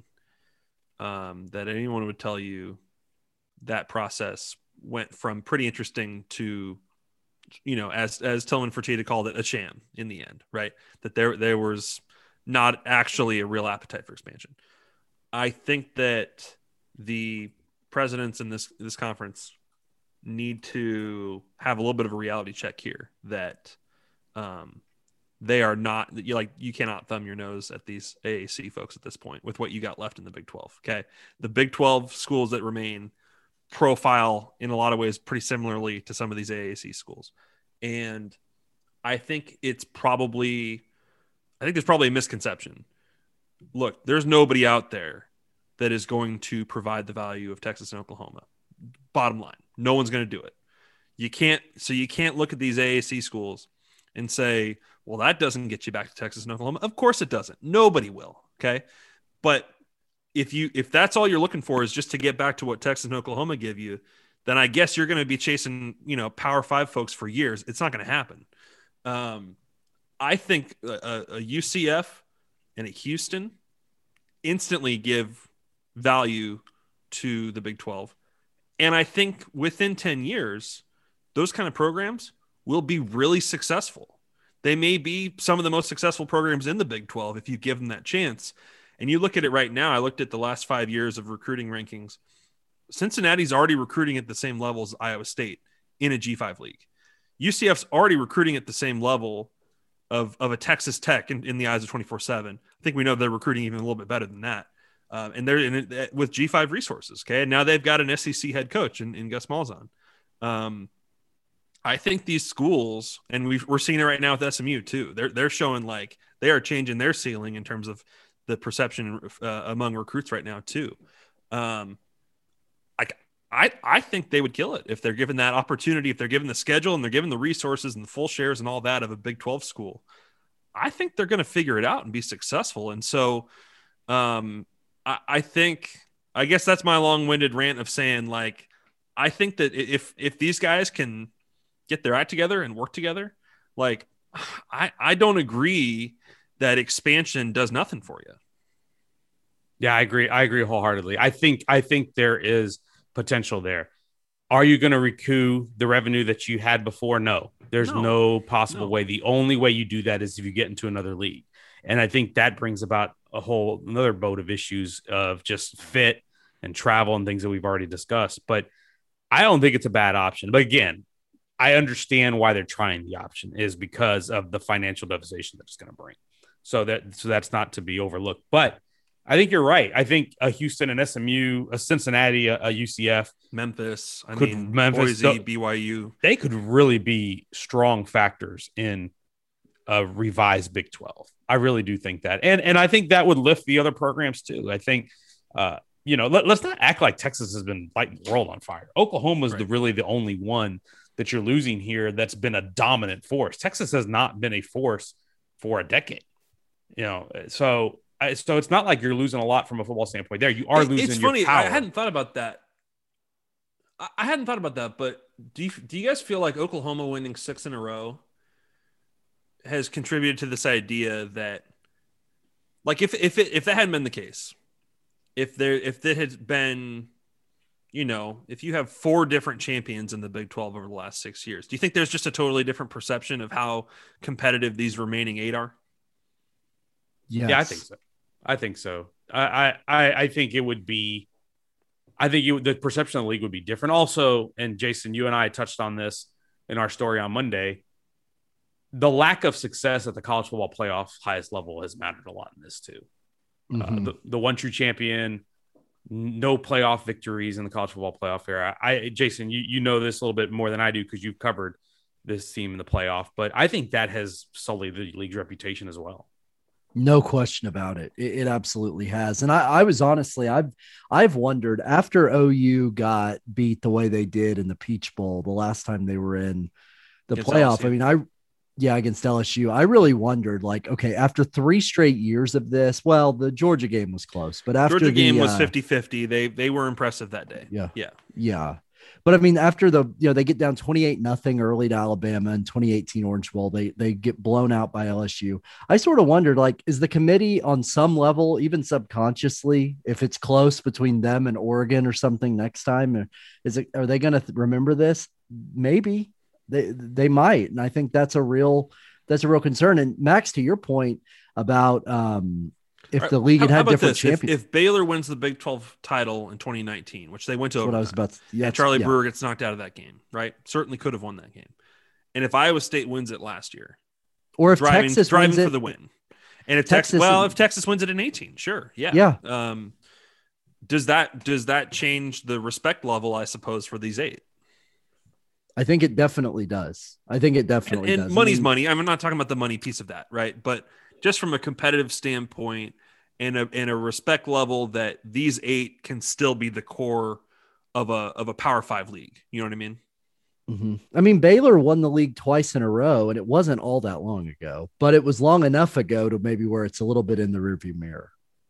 um, that anyone would tell you that process went from pretty interesting to, you know, as, as Tillman Fertitta called it, a sham in the end, right? That there, there was not actually a real appetite for expansion. I think that the presidents in this, this conference need to have a little bit of a reality check here that um, they are not you like you cannot thumb your nose at these A A C folks at this point with what you got left in the Big twelve. Okay. The Big twelve schools that remain profile in a lot of ways pretty similarly to some of these A A C schools. And I think it's probably, I think there's probably a misconception. Look, there's nobody out there that is going to provide the value of Texas and Oklahoma. Bottom line, no one's going to do it. You can't, so you can't look at these A A C schools and say, well, that doesn't get you back to Texas and Oklahoma. Of course it doesn't. Nobody will. Okay. But if you, if that's all you're looking for is just to get back to what Texas and Oklahoma give you, then I guess you're going to be chasing, you know, Power Five folks for years. It's not going to happen. Um, I think a, a U C F and a Houston instantly give value to the Big twelve. And I think within ten years, those kind of programs will be really successful. They may be some of the most successful programs in the Big twelve if you give them that chance. And you look at it right now, I looked at the last five years of recruiting rankings. Cincinnati's already recruiting at the same level as Iowa State in a G five league. U C F's already recruiting at the same level of, of a Texas Tech in, in the eyes of twenty-four seven. I think we know they're recruiting even a little bit better than that. Um, and they're in it with G five resources. Okay. And now they've got an S E C head coach in, in Gus Malzahn. Um, I think these schools, and we've, we're seeing it right now with S M U too. They're, they're showing like they are changing their ceiling in terms of the perception uh, among recruits right now too. Um, I, I, I think they would kill it if they're given that opportunity, if they're given the schedule and they're given the resources and the full shares and all that of a Big twelve school. I think they're going to figure it out and be successful. And so, um, I, I think, I guess that's my long-winded rant of saying, like, I think that if if these guys can get their act together and work together, like, I, I don't agree that expansion does nothing for you. Yeah, I agree. I agree wholeheartedly. I think I think there is potential there. Are you going to recoup the revenue that you had before? No, there's no, no possible no. way. The only way you do that is if you get into another league. And I think that brings about a whole another boat of issues of just fit and travel and things that we've already discussed. But I don't think it's a bad option. But again, I understand why they're trying the option is because of the financial devastation that it's going to bring. So that so that's not to be overlooked. But I think you're right. I think a Houston, an S M U, a Cincinnati, a, a U C F, Memphis, I could, mean, Memphis, Boise, B Y U, they could really be strong factors in a revised Big twelve. I really do think that. And and I think that would lift the other programs too. I think, uh, you know, let, let's not act like Texas has been lighting the world on fire. Oklahoma is right. the, really the only one that you're losing here that's been a dominant force. Texas has not been a force for a decade. You know, so so it's not like you're losing a lot from a football standpoint there. You are it, losing it's your funny. power. I hadn't thought about that. I, I hadn't thought about that, but do you, do you guys feel like Oklahoma winning six in a row has contributed to this idea that, like, if if it, if that hadn't been the case, if there if it had been, you know, if you have four different champions in the Big twelve over the last six years, do you think there's just a totally different perception of how competitive these remaining eight are? Yes. Yeah, I think so. I think so. I I I think it would be. I think you, the perception of the league would be different. Also, and Jason, you and I touched on this in our story on Monday. The lack of success at the college football playoff highest level has mattered a lot in this too. uh, Mhm. the, the one true champion, no playoff victories in the college football playoff era. I, Jason, you, you know this a little bit more than I do because you've covered this team in the playoff, but I think that has sullied the league's reputation as well. No question about it. It, it absolutely has. And I, I was honestly, I've, I've wondered after O U got beat the way they did in the Peach Bowl, the last time they were in the Against playoff. L S U. I mean, I, yeah, against L S U, I really wondered like, okay, after three straight years of this, well, the Georgia game was close, but after Georgia the game was uh, fifty-fifty. They they were impressive that day. Yeah. Yeah. Yeah. But I mean, after the, you know, they get down twenty-eight nothing early to Alabama in twenty eighteen Orange Bowl, they, they get blown out by L S U. I sort of wondered, like, is the committee on some level, even subconsciously, if it's close between them and Oregon or something next time, or is it, are they going to th- remember this? Maybe they, they might. And I think that's a real, that's a real concern. And Max, to your point about, um, if the league had How had about different this? If, champions, if Baylor wins the Big twelve title in twenty nineteen, which they went to, that's what I was overtime, about to, yeah, and Charlie yeah. Brewer gets knocked out of that game, right? Certainly could have won that game. And if Iowa State wins it last year, Or if driving, Texas driving wins for it, the win, and if Texas, Texas well, and- if Texas wins it in eighteen, sure, yeah, Yeah. Um, does that does that change the respect level? I suppose for these eight. I think it definitely does. I think it And, definitely and does. I money's mean, money. I'm not talking about the money piece of that, right? But just from a competitive standpoint and a and a respect level that these eight can still be the core of a of a Power Five league. You know what I mean? mhm. I mean, Baylor won the league twice in a row, and it wasn't all that long ago, but it was long enough ago to maybe where it's a little bit in the rearview mirror.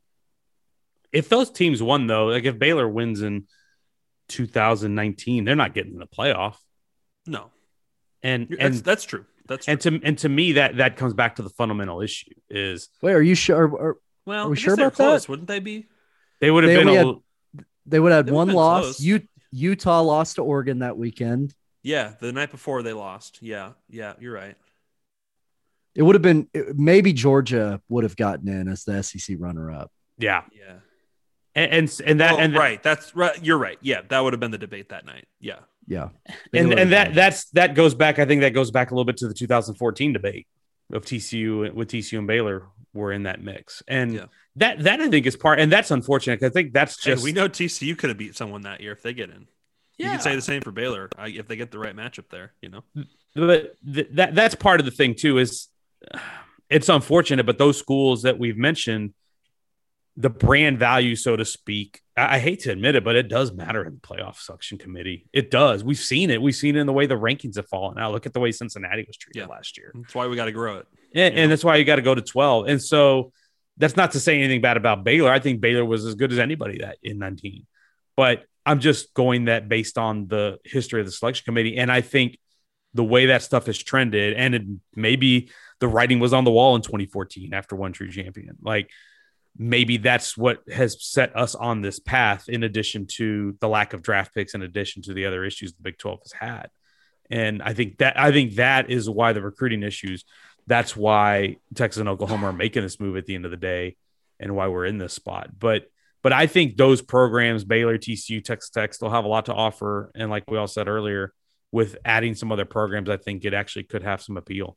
If those teams won, though, like if Baylor wins in two thousand nineteen, they're not getting in the playoff. No, And that's, and that's true. That's true. and to and to me that that comes back to the fundamental issue is Wait, are you sure? Or well, are we I guess sure they're about that? close, wouldn't they be? they would have They been only a, had- they would have They had one would've been loss. close. U- Utah lost to Oregon that weekend. Yeah, the night before they lost. Yeah, yeah, you're right. It would have been it- maybe Georgia would have gotten in as the S E C runner-up. yeah, Yeah, and and, and that Oh, and right. That's right. You're right. Yeah, that would have been the debate that night. Yeah. Yeah, and and that that's that goes back. I think that goes back a little bit to the two thousand fourteen debate of T C U with T C U and Baylor were in that mix, and Yeah. that that I think is part, and that's unfortunate because I think that's Hey, just we know T C U could have beat someone that year if they get in. You Yeah. can say the same for Baylor I, if they get the right matchup there. You know. but th- that that's part of the thing too. Is uh, it's unfortunate, but those schools that we've mentioned, the brand value, so to speak. I, I hate to admit it, but it does matter in the playoff selection committee. It does. We've seen it. We've seen it in the way the rankings have fallen out. Look at the way Cincinnati was treated Yeah. last year. That's why we got to grow it. And, Yeah. and that's why you got to go to twelve. And so that's not to say anything bad about Baylor. I think Baylor was as good as anybody that in nineteen. But I'm just going that based on the history of the selection committee. And I think the way that stuff has trended, and it, maybe the writing was on the wall in twenty fourteen after One True Champion. Like maybe that's what has set us on this path, in addition to the lack of draft picks, in addition to the other issues the Big twelve has had. And I think that I think that is why the recruiting issues, that's why Texas and Oklahoma are making this move at the end of the day, and why we're in this spot. But but I think those programs, Baylor, T C U, Texas Tech, still have a lot to offer. And like we all said earlier, with adding some other programs, I think it actually could have some appeal.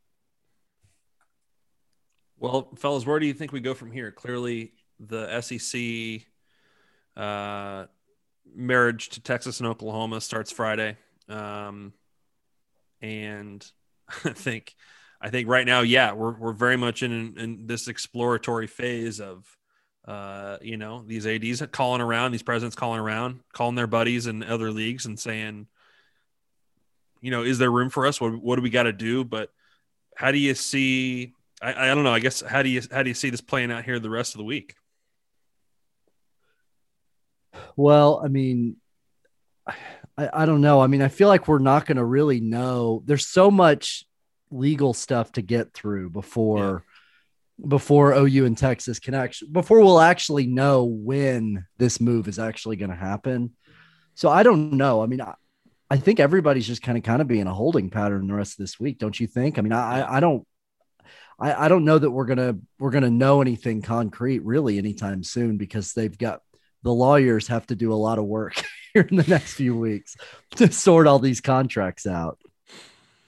Well, fellas, where do you think we go from here? Clearly, the S E C uh, marriage to Texas and Oklahoma starts Friday, um, and I think, I think right now, yeah, we're we're very much in in this exploratory phase of, uh, you know, these A Ds calling around, these presidents calling around, calling their buddies in other leagues and saying, you know, is there room for us? What what do we got to do? But how do you see? I, I don't know. I guess how do you how do you see this playing out here the rest of the week? Well, I mean, I, I don't know. I mean, I feel like we're not going to really know. There's so much legal stuff to get through before before O U and Texas can actually before we'll actually know when this move is actually going to happen. So I don't know. I mean, I, I think everybody's just kind of kind of being a holding pattern the rest of this week, don't you think? I mean, I I don't. I, I don't know that we're gonna we're gonna know anything concrete really anytime soon, because they've got the lawyers have to do a lot of work here in the next few weeks to sort all these contracts out.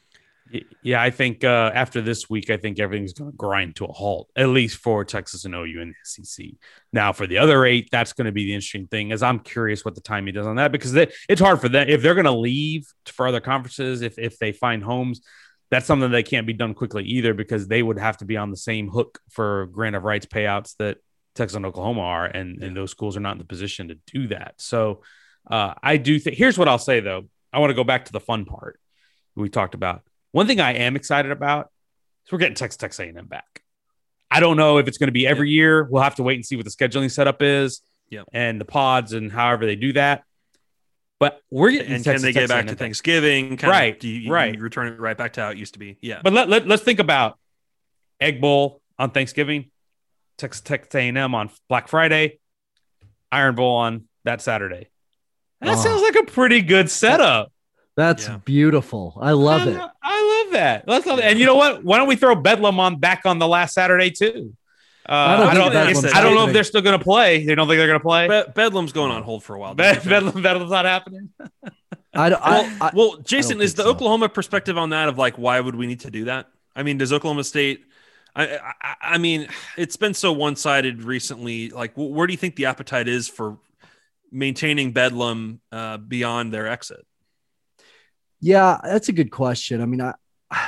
Yeah, I think uh, after this week, I think everything's going to grind to a halt, at least for Texas and O U and the S E C. Now, for the other eight, that's going to be the interesting thing, as I'm curious what the timing does on that, because they, it's hard for them. If they're going to leave for other conferences, if, if they find homes, that's something that can't be done quickly either, because they would have to be on the same hook for grant of rights payouts that Texas and Oklahoma are, and, yeah. and those schools are not in the position to do that. So uh, I do think – here's what I'll say, though. I want to go back to the fun part we talked about. One thing I am excited about is we're getting Texas Texas A and M back. I don't know if it's going to be every yep. year. We'll have to wait and see what the scheduling setup is yep. and the pods and however they do that. But we're getting and Texas, can they get Texas back A and M to Thanksgiving? Kind right, of, do you, right. You return it right back to how it used to be. Yeah. But let, let, let's think about Egg Bowl on Thanksgiving, Texas Texas A and M on Black Friday, Iron Bowl on that Saturday. That oh. sounds like a pretty good setup. That's yeah. beautiful. I love I, it. I love that. Let's love it. And you know what? Why don't we throw Bedlam on back on the last Saturday too? Uh, I don't, I don't, I don't know if they're still going to play. They don't think they're going to play. Be- Bedlam's going on hold for a while. Be- Bedlam, Bedlam's not happening. I, don't, well, I, well, Jason, is the so. Oklahoma perspective on that of like, why would we need to do that? I mean, does Oklahoma State? I, I, I mean, it's been so one-sided recently. Like, where do you think the appetite is for maintaining Bedlam uh, beyond their exit? Yeah, that's a good question. I mean, I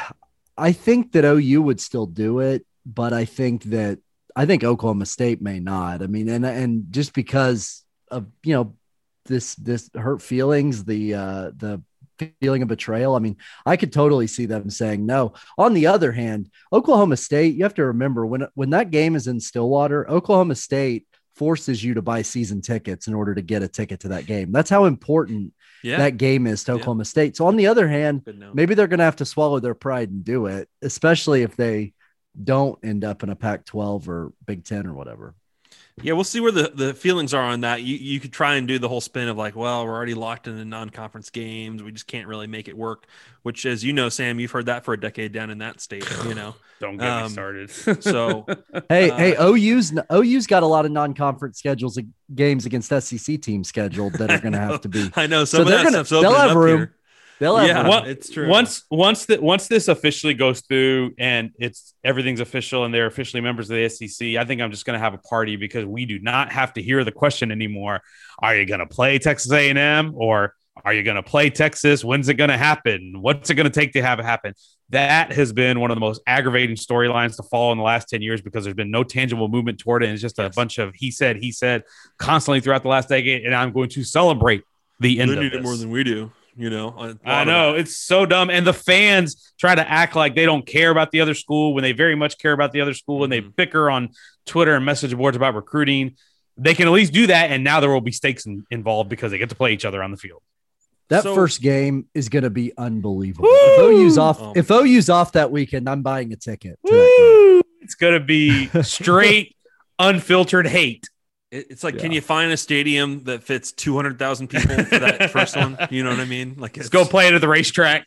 I think that O U would still do it, but I think that I think Oklahoma State may not. I mean, and and just because of, you know, this this hurt feelings, the uh, the feeling of betrayal. I mean, I could totally see them saying no. On the other hand, Oklahoma State, you have to remember when when that game is in Stillwater, Oklahoma State forces you to buy season tickets in order to get a ticket to that game. That's how important yeah. that game is to Oklahoma yeah. State. So on the other hand, maybe they're going to have to swallow their pride and do it, especially if they don't end up in a Pac twelve or Big Ten or whatever. Yeah, we'll see where the, the feelings are on that. You you could try and do the whole spin of like, well, we're already locked in the non-conference games. We just can't really make it work, which, as you know, Sam, you've heard that for a decade down in that state, you know. Don't get um, me started. so, hey, uh, hey, O U's O U's got a lot of non-conference schedules games against S E C teams scheduled that are going to have to be. I know. Some so of they're going to they'll have room. Here. They'll have yeah, one, it's true. Once once that once this officially goes through and it's everything's official and they're officially members of the S E C, I think I'm just going to have a party because we do not have to hear the question anymore. Are you going to play Texas A and M or are you going to play Texas? When's it going to happen? What's it going to take to have it happen? That has been one of the most aggravating storylines to follow in the last ten years because there's been no tangible movement toward it. And it's just a yes. bunch of he said, he said constantly throughout the last decade. And I'm going to celebrate the end they of need this. it more than we do. You know, I know it's so dumb. And the fans try to act like they don't care about the other school when they very much care about the other school and they mm-hmm. bicker on Twitter and message boards about recruiting. They can at least do that. And now there will be stakes in, involved because they get to play each other on the field. That so, first game is going to be unbelievable. If O U's off, oh. if O U's off that weekend, I'm buying a ticket to that game. It's going to be straight, unfiltered hate. It's like, yeah. can you find a stadium that fits two hundred thousand people for that first one? You know what I mean? Like, let's go play it at the racetrack.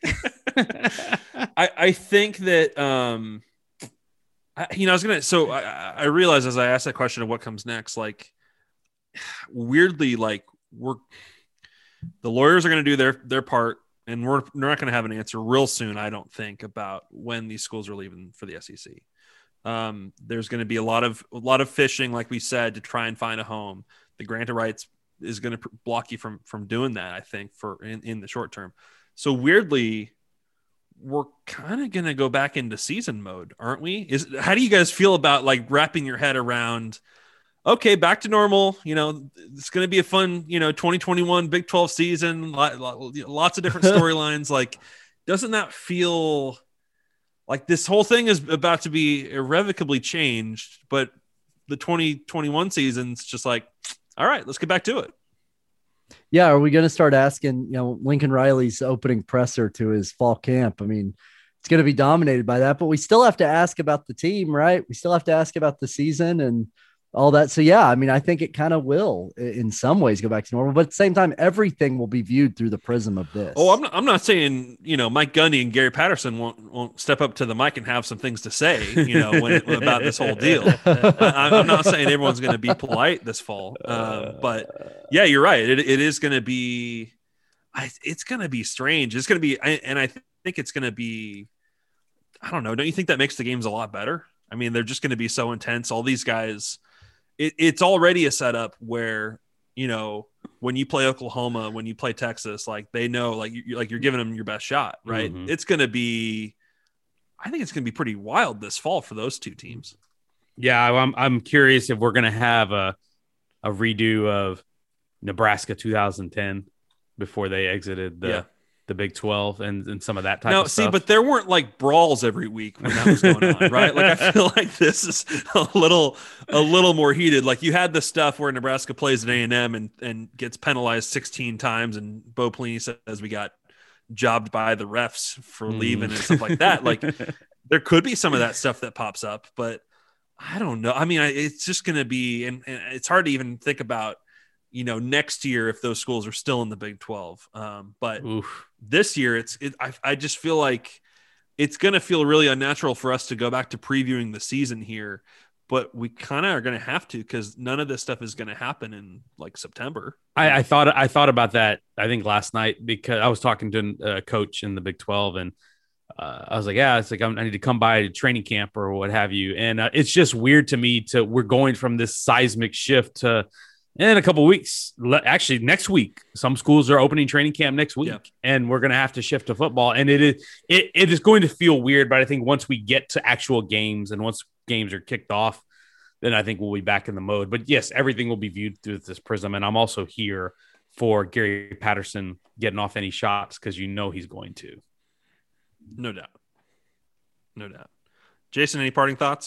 I, I think that, um, I, you know, I was going to, so I, I realized as I asked that question of what comes next, like weirdly, like we're, the lawyers are going to do their, their part and we're, we're not going to have an answer real soon. I don't think about when these schools are leaving for the S E C. Um, there's going to be a lot of a lot of fishing, like we said, to try and find a home. The grant of rights is going to pr- block you from from doing that, I think, for in, in the short term. So weirdly, we're kind of going to go back into season mode, aren't we? Is how do you guys feel about like wrapping your head around? Okay, back to normal. You know, it's going to be a fun, you know, twenty twenty-one Big twelve season. Lots of different storylines. Like, doesn't that feel like this whole thing is about to be irrevocably changed, but the twenty twenty-one season's just like, all right, let's get back to it. Yeah. Are we going to start asking, you know, Lincoln Riley's opening presser to his fall camp? I mean, it's going to be dominated by that, but we still have to ask about the team, right? We still have to ask about the season and all that. So yeah, I mean, I think it kind of will in some ways go back to normal, but at the same time, everything will be viewed through the prism of this. Oh, I'm not, I'm not saying, you know, Mike Gundy and Gary Patterson won't, won't step up to the mic and have some things to say, you know, when, about this whole deal. I, I'm not saying everyone's going to be polite this fall, uh, but yeah, you're right. It, it is going to be, I, it's going to be strange. It's going to be, I, and I think it's going to be I don't know. Don't you think that makes the games a lot better? I mean, they're just going to be so intense. All these guys, it, it's already a setup where, you know, when you play Oklahoma, when you play Texas, like they know, like you like you're giving them your best shot, right? Mm-hmm. It's going to be, I think it's going to be pretty wild this fall for those two teams. Yeah, I'm I'm curious if we're going to have a a redo of Nebraska two thousand ten before they exited the. Yeah. the Big twelve and, and some of that type no, of stuff. See, but there weren't like brawls every week when that was going on, right? Like I feel like this is a little a little more heated. Like you had the stuff where Nebraska plays at A and M and, and gets penalized sixteen times and Bo Pelini says we got jobbed by the refs for mm. leaving and stuff like that. Like there could be some of that stuff that pops up, but I don't know. I mean, I, it's just going to be, and, and it's hard to even think about, you know, next year if those schools are still in the Big twelve. Um, but Oof. This year, it's it, I, I just feel like it's going to feel really unnatural for us to go back to previewing the season here. But we kind of are going to have to because none of this stuff is going to happen in like September. I, I thought I thought about that. I think last night because I was talking to a coach in the Big twelve, and uh, I was like, "Yeah, it's like I'm, I need to come by to training camp or what have you." And uh, it's just weird to me to we're going from this seismic shift to. In a couple of weeks, actually next week, some schools are opening training camp next week, yeah. and we're going to have to shift to football. And it is it, it is going to feel weird, but I think once we get to actual games and once games are kicked off, then I think we'll be back in the mode. But yes, everything will be viewed through this prism. And I'm also here for Gary Patterson getting off any shots because you know he's going to. No doubt. No doubt. Jason, any parting thoughts?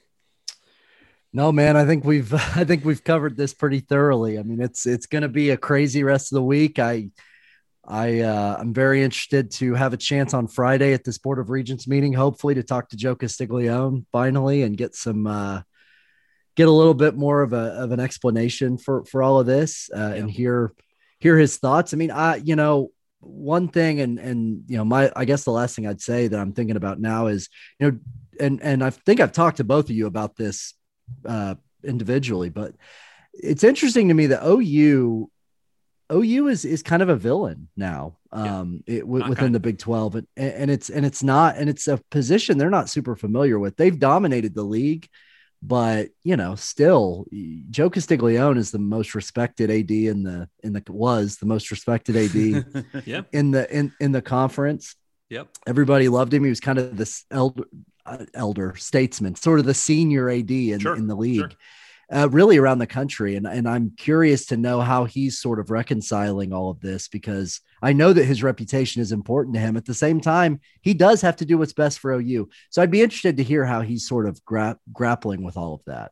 No, man, I think we've I think we've covered this pretty thoroughly. I mean, it's it's going to be a crazy rest of the week. I I uh, I'm very interested to have a chance on Friday at this Board of Regents meeting, hopefully to talk to Joe Castiglione finally and get some uh, get a little bit more of a of an explanation for for all of this uh, yeah. and hear hear his thoughts. I mean, I you know one thing and and you know my I guess the last thing I'd say that I'm thinking about now is you know and and I think I've talked to both of you about this. Uh, individually, but it's interesting to me that O U O U is is kind of a villain now um, yeah, it, w- within kind. the Big twelve, and, and it's and it's not and it's a position they're not super familiar with. They've dominated the league, but you know, still, Joe Castiglione is the most respected A D in the in the was the most respected A D yeah. in the in in the conference. Yep, everybody loved him. He was kind of this elder. Uh, elder statesman, sort of the senior A D in, sure, in the league, sure. uh, really around the country. And, and I'm curious to know how he's sort of reconciling all of this, because I know that his reputation is important to him. At the same time, he does have to do what's best for O U. So I'd be interested to hear how he's sort of gra- grappling with all of that.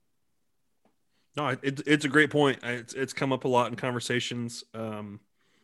No, it, it's a great point. It's, it's come up a lot in conversations. Um,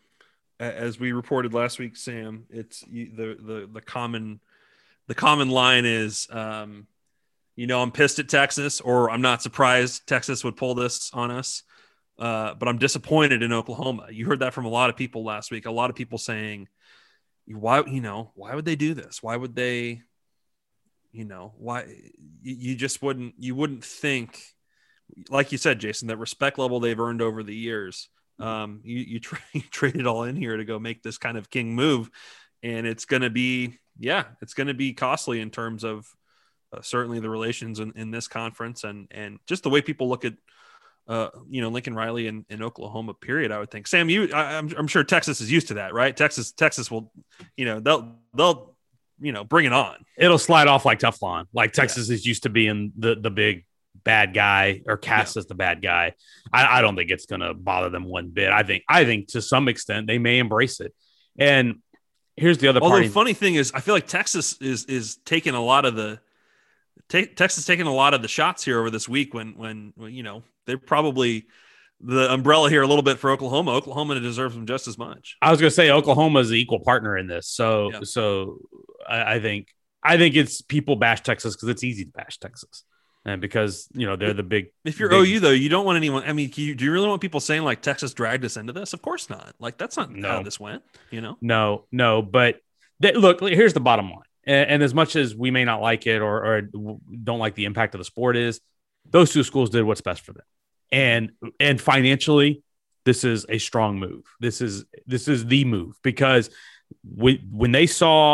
as we reported last week, Sam, it's the, the, the common, The common line is, um, you know, I'm pissed at Texas, or I'm not surprised Texas would pull this on us, uh, but I'm disappointed in Oklahoma. You heard that from a lot of people last week. A lot of people saying, why, you know, why would they do this? Why would they, you know, why you just wouldn't, you wouldn't think, like you said, Jason, that respect level they've earned over the years. Um, you, you, tra- you traded all in here to go make this kind of king move. And it's going to be, yeah, it's going to be costly in terms of uh, certainly the relations in, in this conference and and just the way people look at, uh, you know, Lincoln Riley in, in Oklahoma, period, I would think. Sam, you, I, I'm, I'm sure Texas is used to that, right? Texas, Texas will, you know, they'll, they'll, you know, bring it on. It'll slide off like Teflon. Like Texas yeah. is used to being the, the big bad guy or cast yeah. as the bad guy. I, I don't think it's going to bother them one bit. I think, I think to some extent they may embrace it. And here's the other part. Although the funny thing is, I feel like Texas is is taking a lot of the t- Texas taking a lot of the shots here over this week. When, when when you know they're probably the umbrella here a little bit for Oklahoma. Oklahoma deserves them just as much. I was going to say Oklahoma is the equal partner in this. So yeah. so I, I think I think it's people bash Texas because it's easy to bash Texas. And because, you know, they're the big. If you're big, O U, though, you don't want anyone. I mean, you, do you really want people saying like Texas dragged us into this? Of course not. Like, that's not no. how this went, you know? No, no. But they, look, here's the bottom line. And, and as much as we may not like it or, or don't like the impact of the sport is, those two schools did what's best for them. And and financially, this is a strong move. This is this is the move because we, when they saw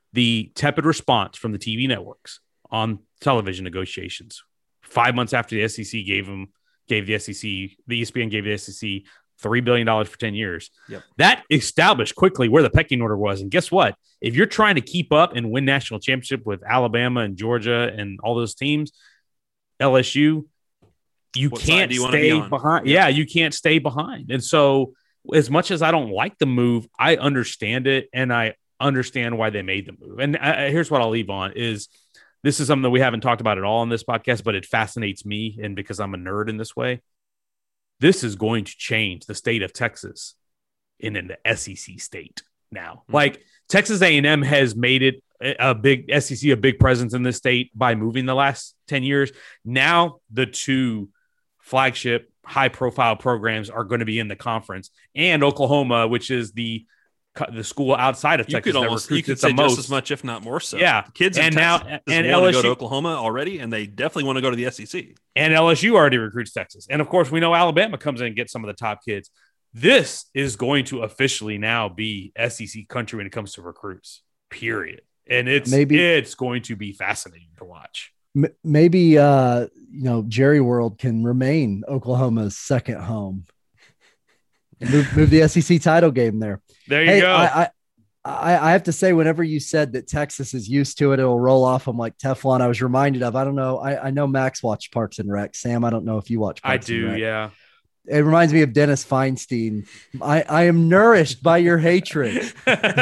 the tepid response from the T V networks on television negotiations. Five months after the S E C gave them, gave the S E C, the E S P N gave the S E C three billion dollars for ten years. Yep. That established quickly where the pecking order was. And guess what? If you're trying to keep up and win national championship with Alabama and Georgia and all those teams, L S U, you What side can't do you wanna stay be on? behind. Yeah, you can't stay behind. And so as much as I don't like the move, I understand it. And I understand why they made the move. And I, here's what I'll leave on is this is something that we haven't talked about at all on this podcast, but it fascinates me. And because I'm a nerd in this way, this is going to change the state of Texas in an S E C state now. Mm-hmm. Like Texas A and M has made it a big S E C, a big presence in this state by moving the last ten years. Now the two flagship high profile programs are going to be in the conference, and Oklahoma, which is the the school outside of You Texas could that almost recruits you could it the say most. just as much, if not more so. Yeah. The kids in And now- Texas and want to go L S U to Oklahoma already, and they definitely want to go to the S E C. And L S U already recruits Texas. And of course, we know Alabama comes in and gets some of the top kids. This is going to officially now be S E C country when it comes to recruits, period. And it's Maybe- it's going to be fascinating to watch. M- maybe uh, you know, Jerry World can remain Oklahoma's second home. Move, move the S E C title game there. There you Hey, go. I, I, I I have to say, whenever you said that Texas is used to it, it'll roll off them like Teflon. I was reminded of, I don't know. I, I know Max watched Parks and Rec. Sam, I don't know if you watch I Parks and do, Rec. yeah. It reminds me of Dennis Feinstein. I, I am nourished by your hatred.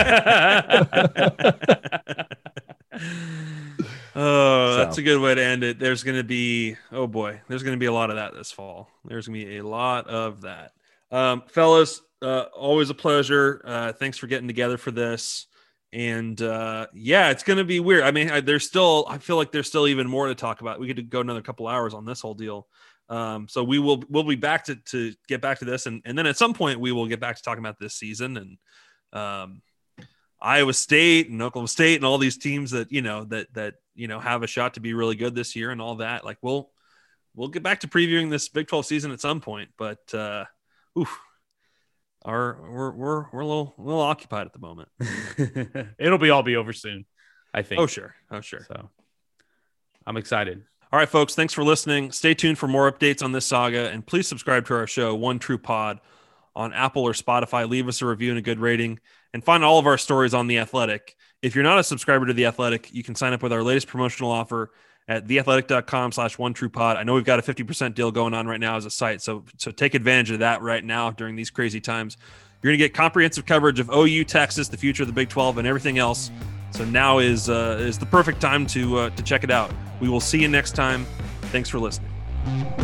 Oh, that's So. a good way to end it. There's going to be, oh boy, there's going to be a lot of that this fall. There's going to be a lot of that. Um, fellas, uh, always a pleasure. Uh, thanks for getting together for this. And uh, yeah, it's going to be weird. I mean, I, there's still, I feel like there's still even more to talk about. We could go another couple hours on this whole deal. Um, so we will, we'll be back to, to get back to this. And, and then at some point we will get back to talking about this season and um, Iowa State and Oklahoma State and all these teams that, you know, that, that, you know, have a shot to be really good this year and all that. Like we'll, we'll get back to previewing this Big twelve season at some point, but uh, oof, our, we're, we're, we're a little, a little occupied at the moment. It'll be all be over soon, I think. Oh, sure. Oh, sure. So I'm excited. All right, folks, thanks for listening. Stay tuned for more updates on this saga, and please subscribe to our show, One True Pod, on Apple or Spotify. Leave us a review and a good rating, and find all of our stories on The Athletic. If you're not a subscriber to The Athletic, you can sign up with our latest promotional offer at theathletic.com slash one true pod. I know we've got a fifty percent deal going on right now as a site, so, so take advantage of that right now during these crazy times. You're going to get comprehensive coverage of O U, Texas, the future of the Big twelve, and everything else. So now is uh, is the perfect time to uh, to check it out. We will see you next time. Thanks for listening.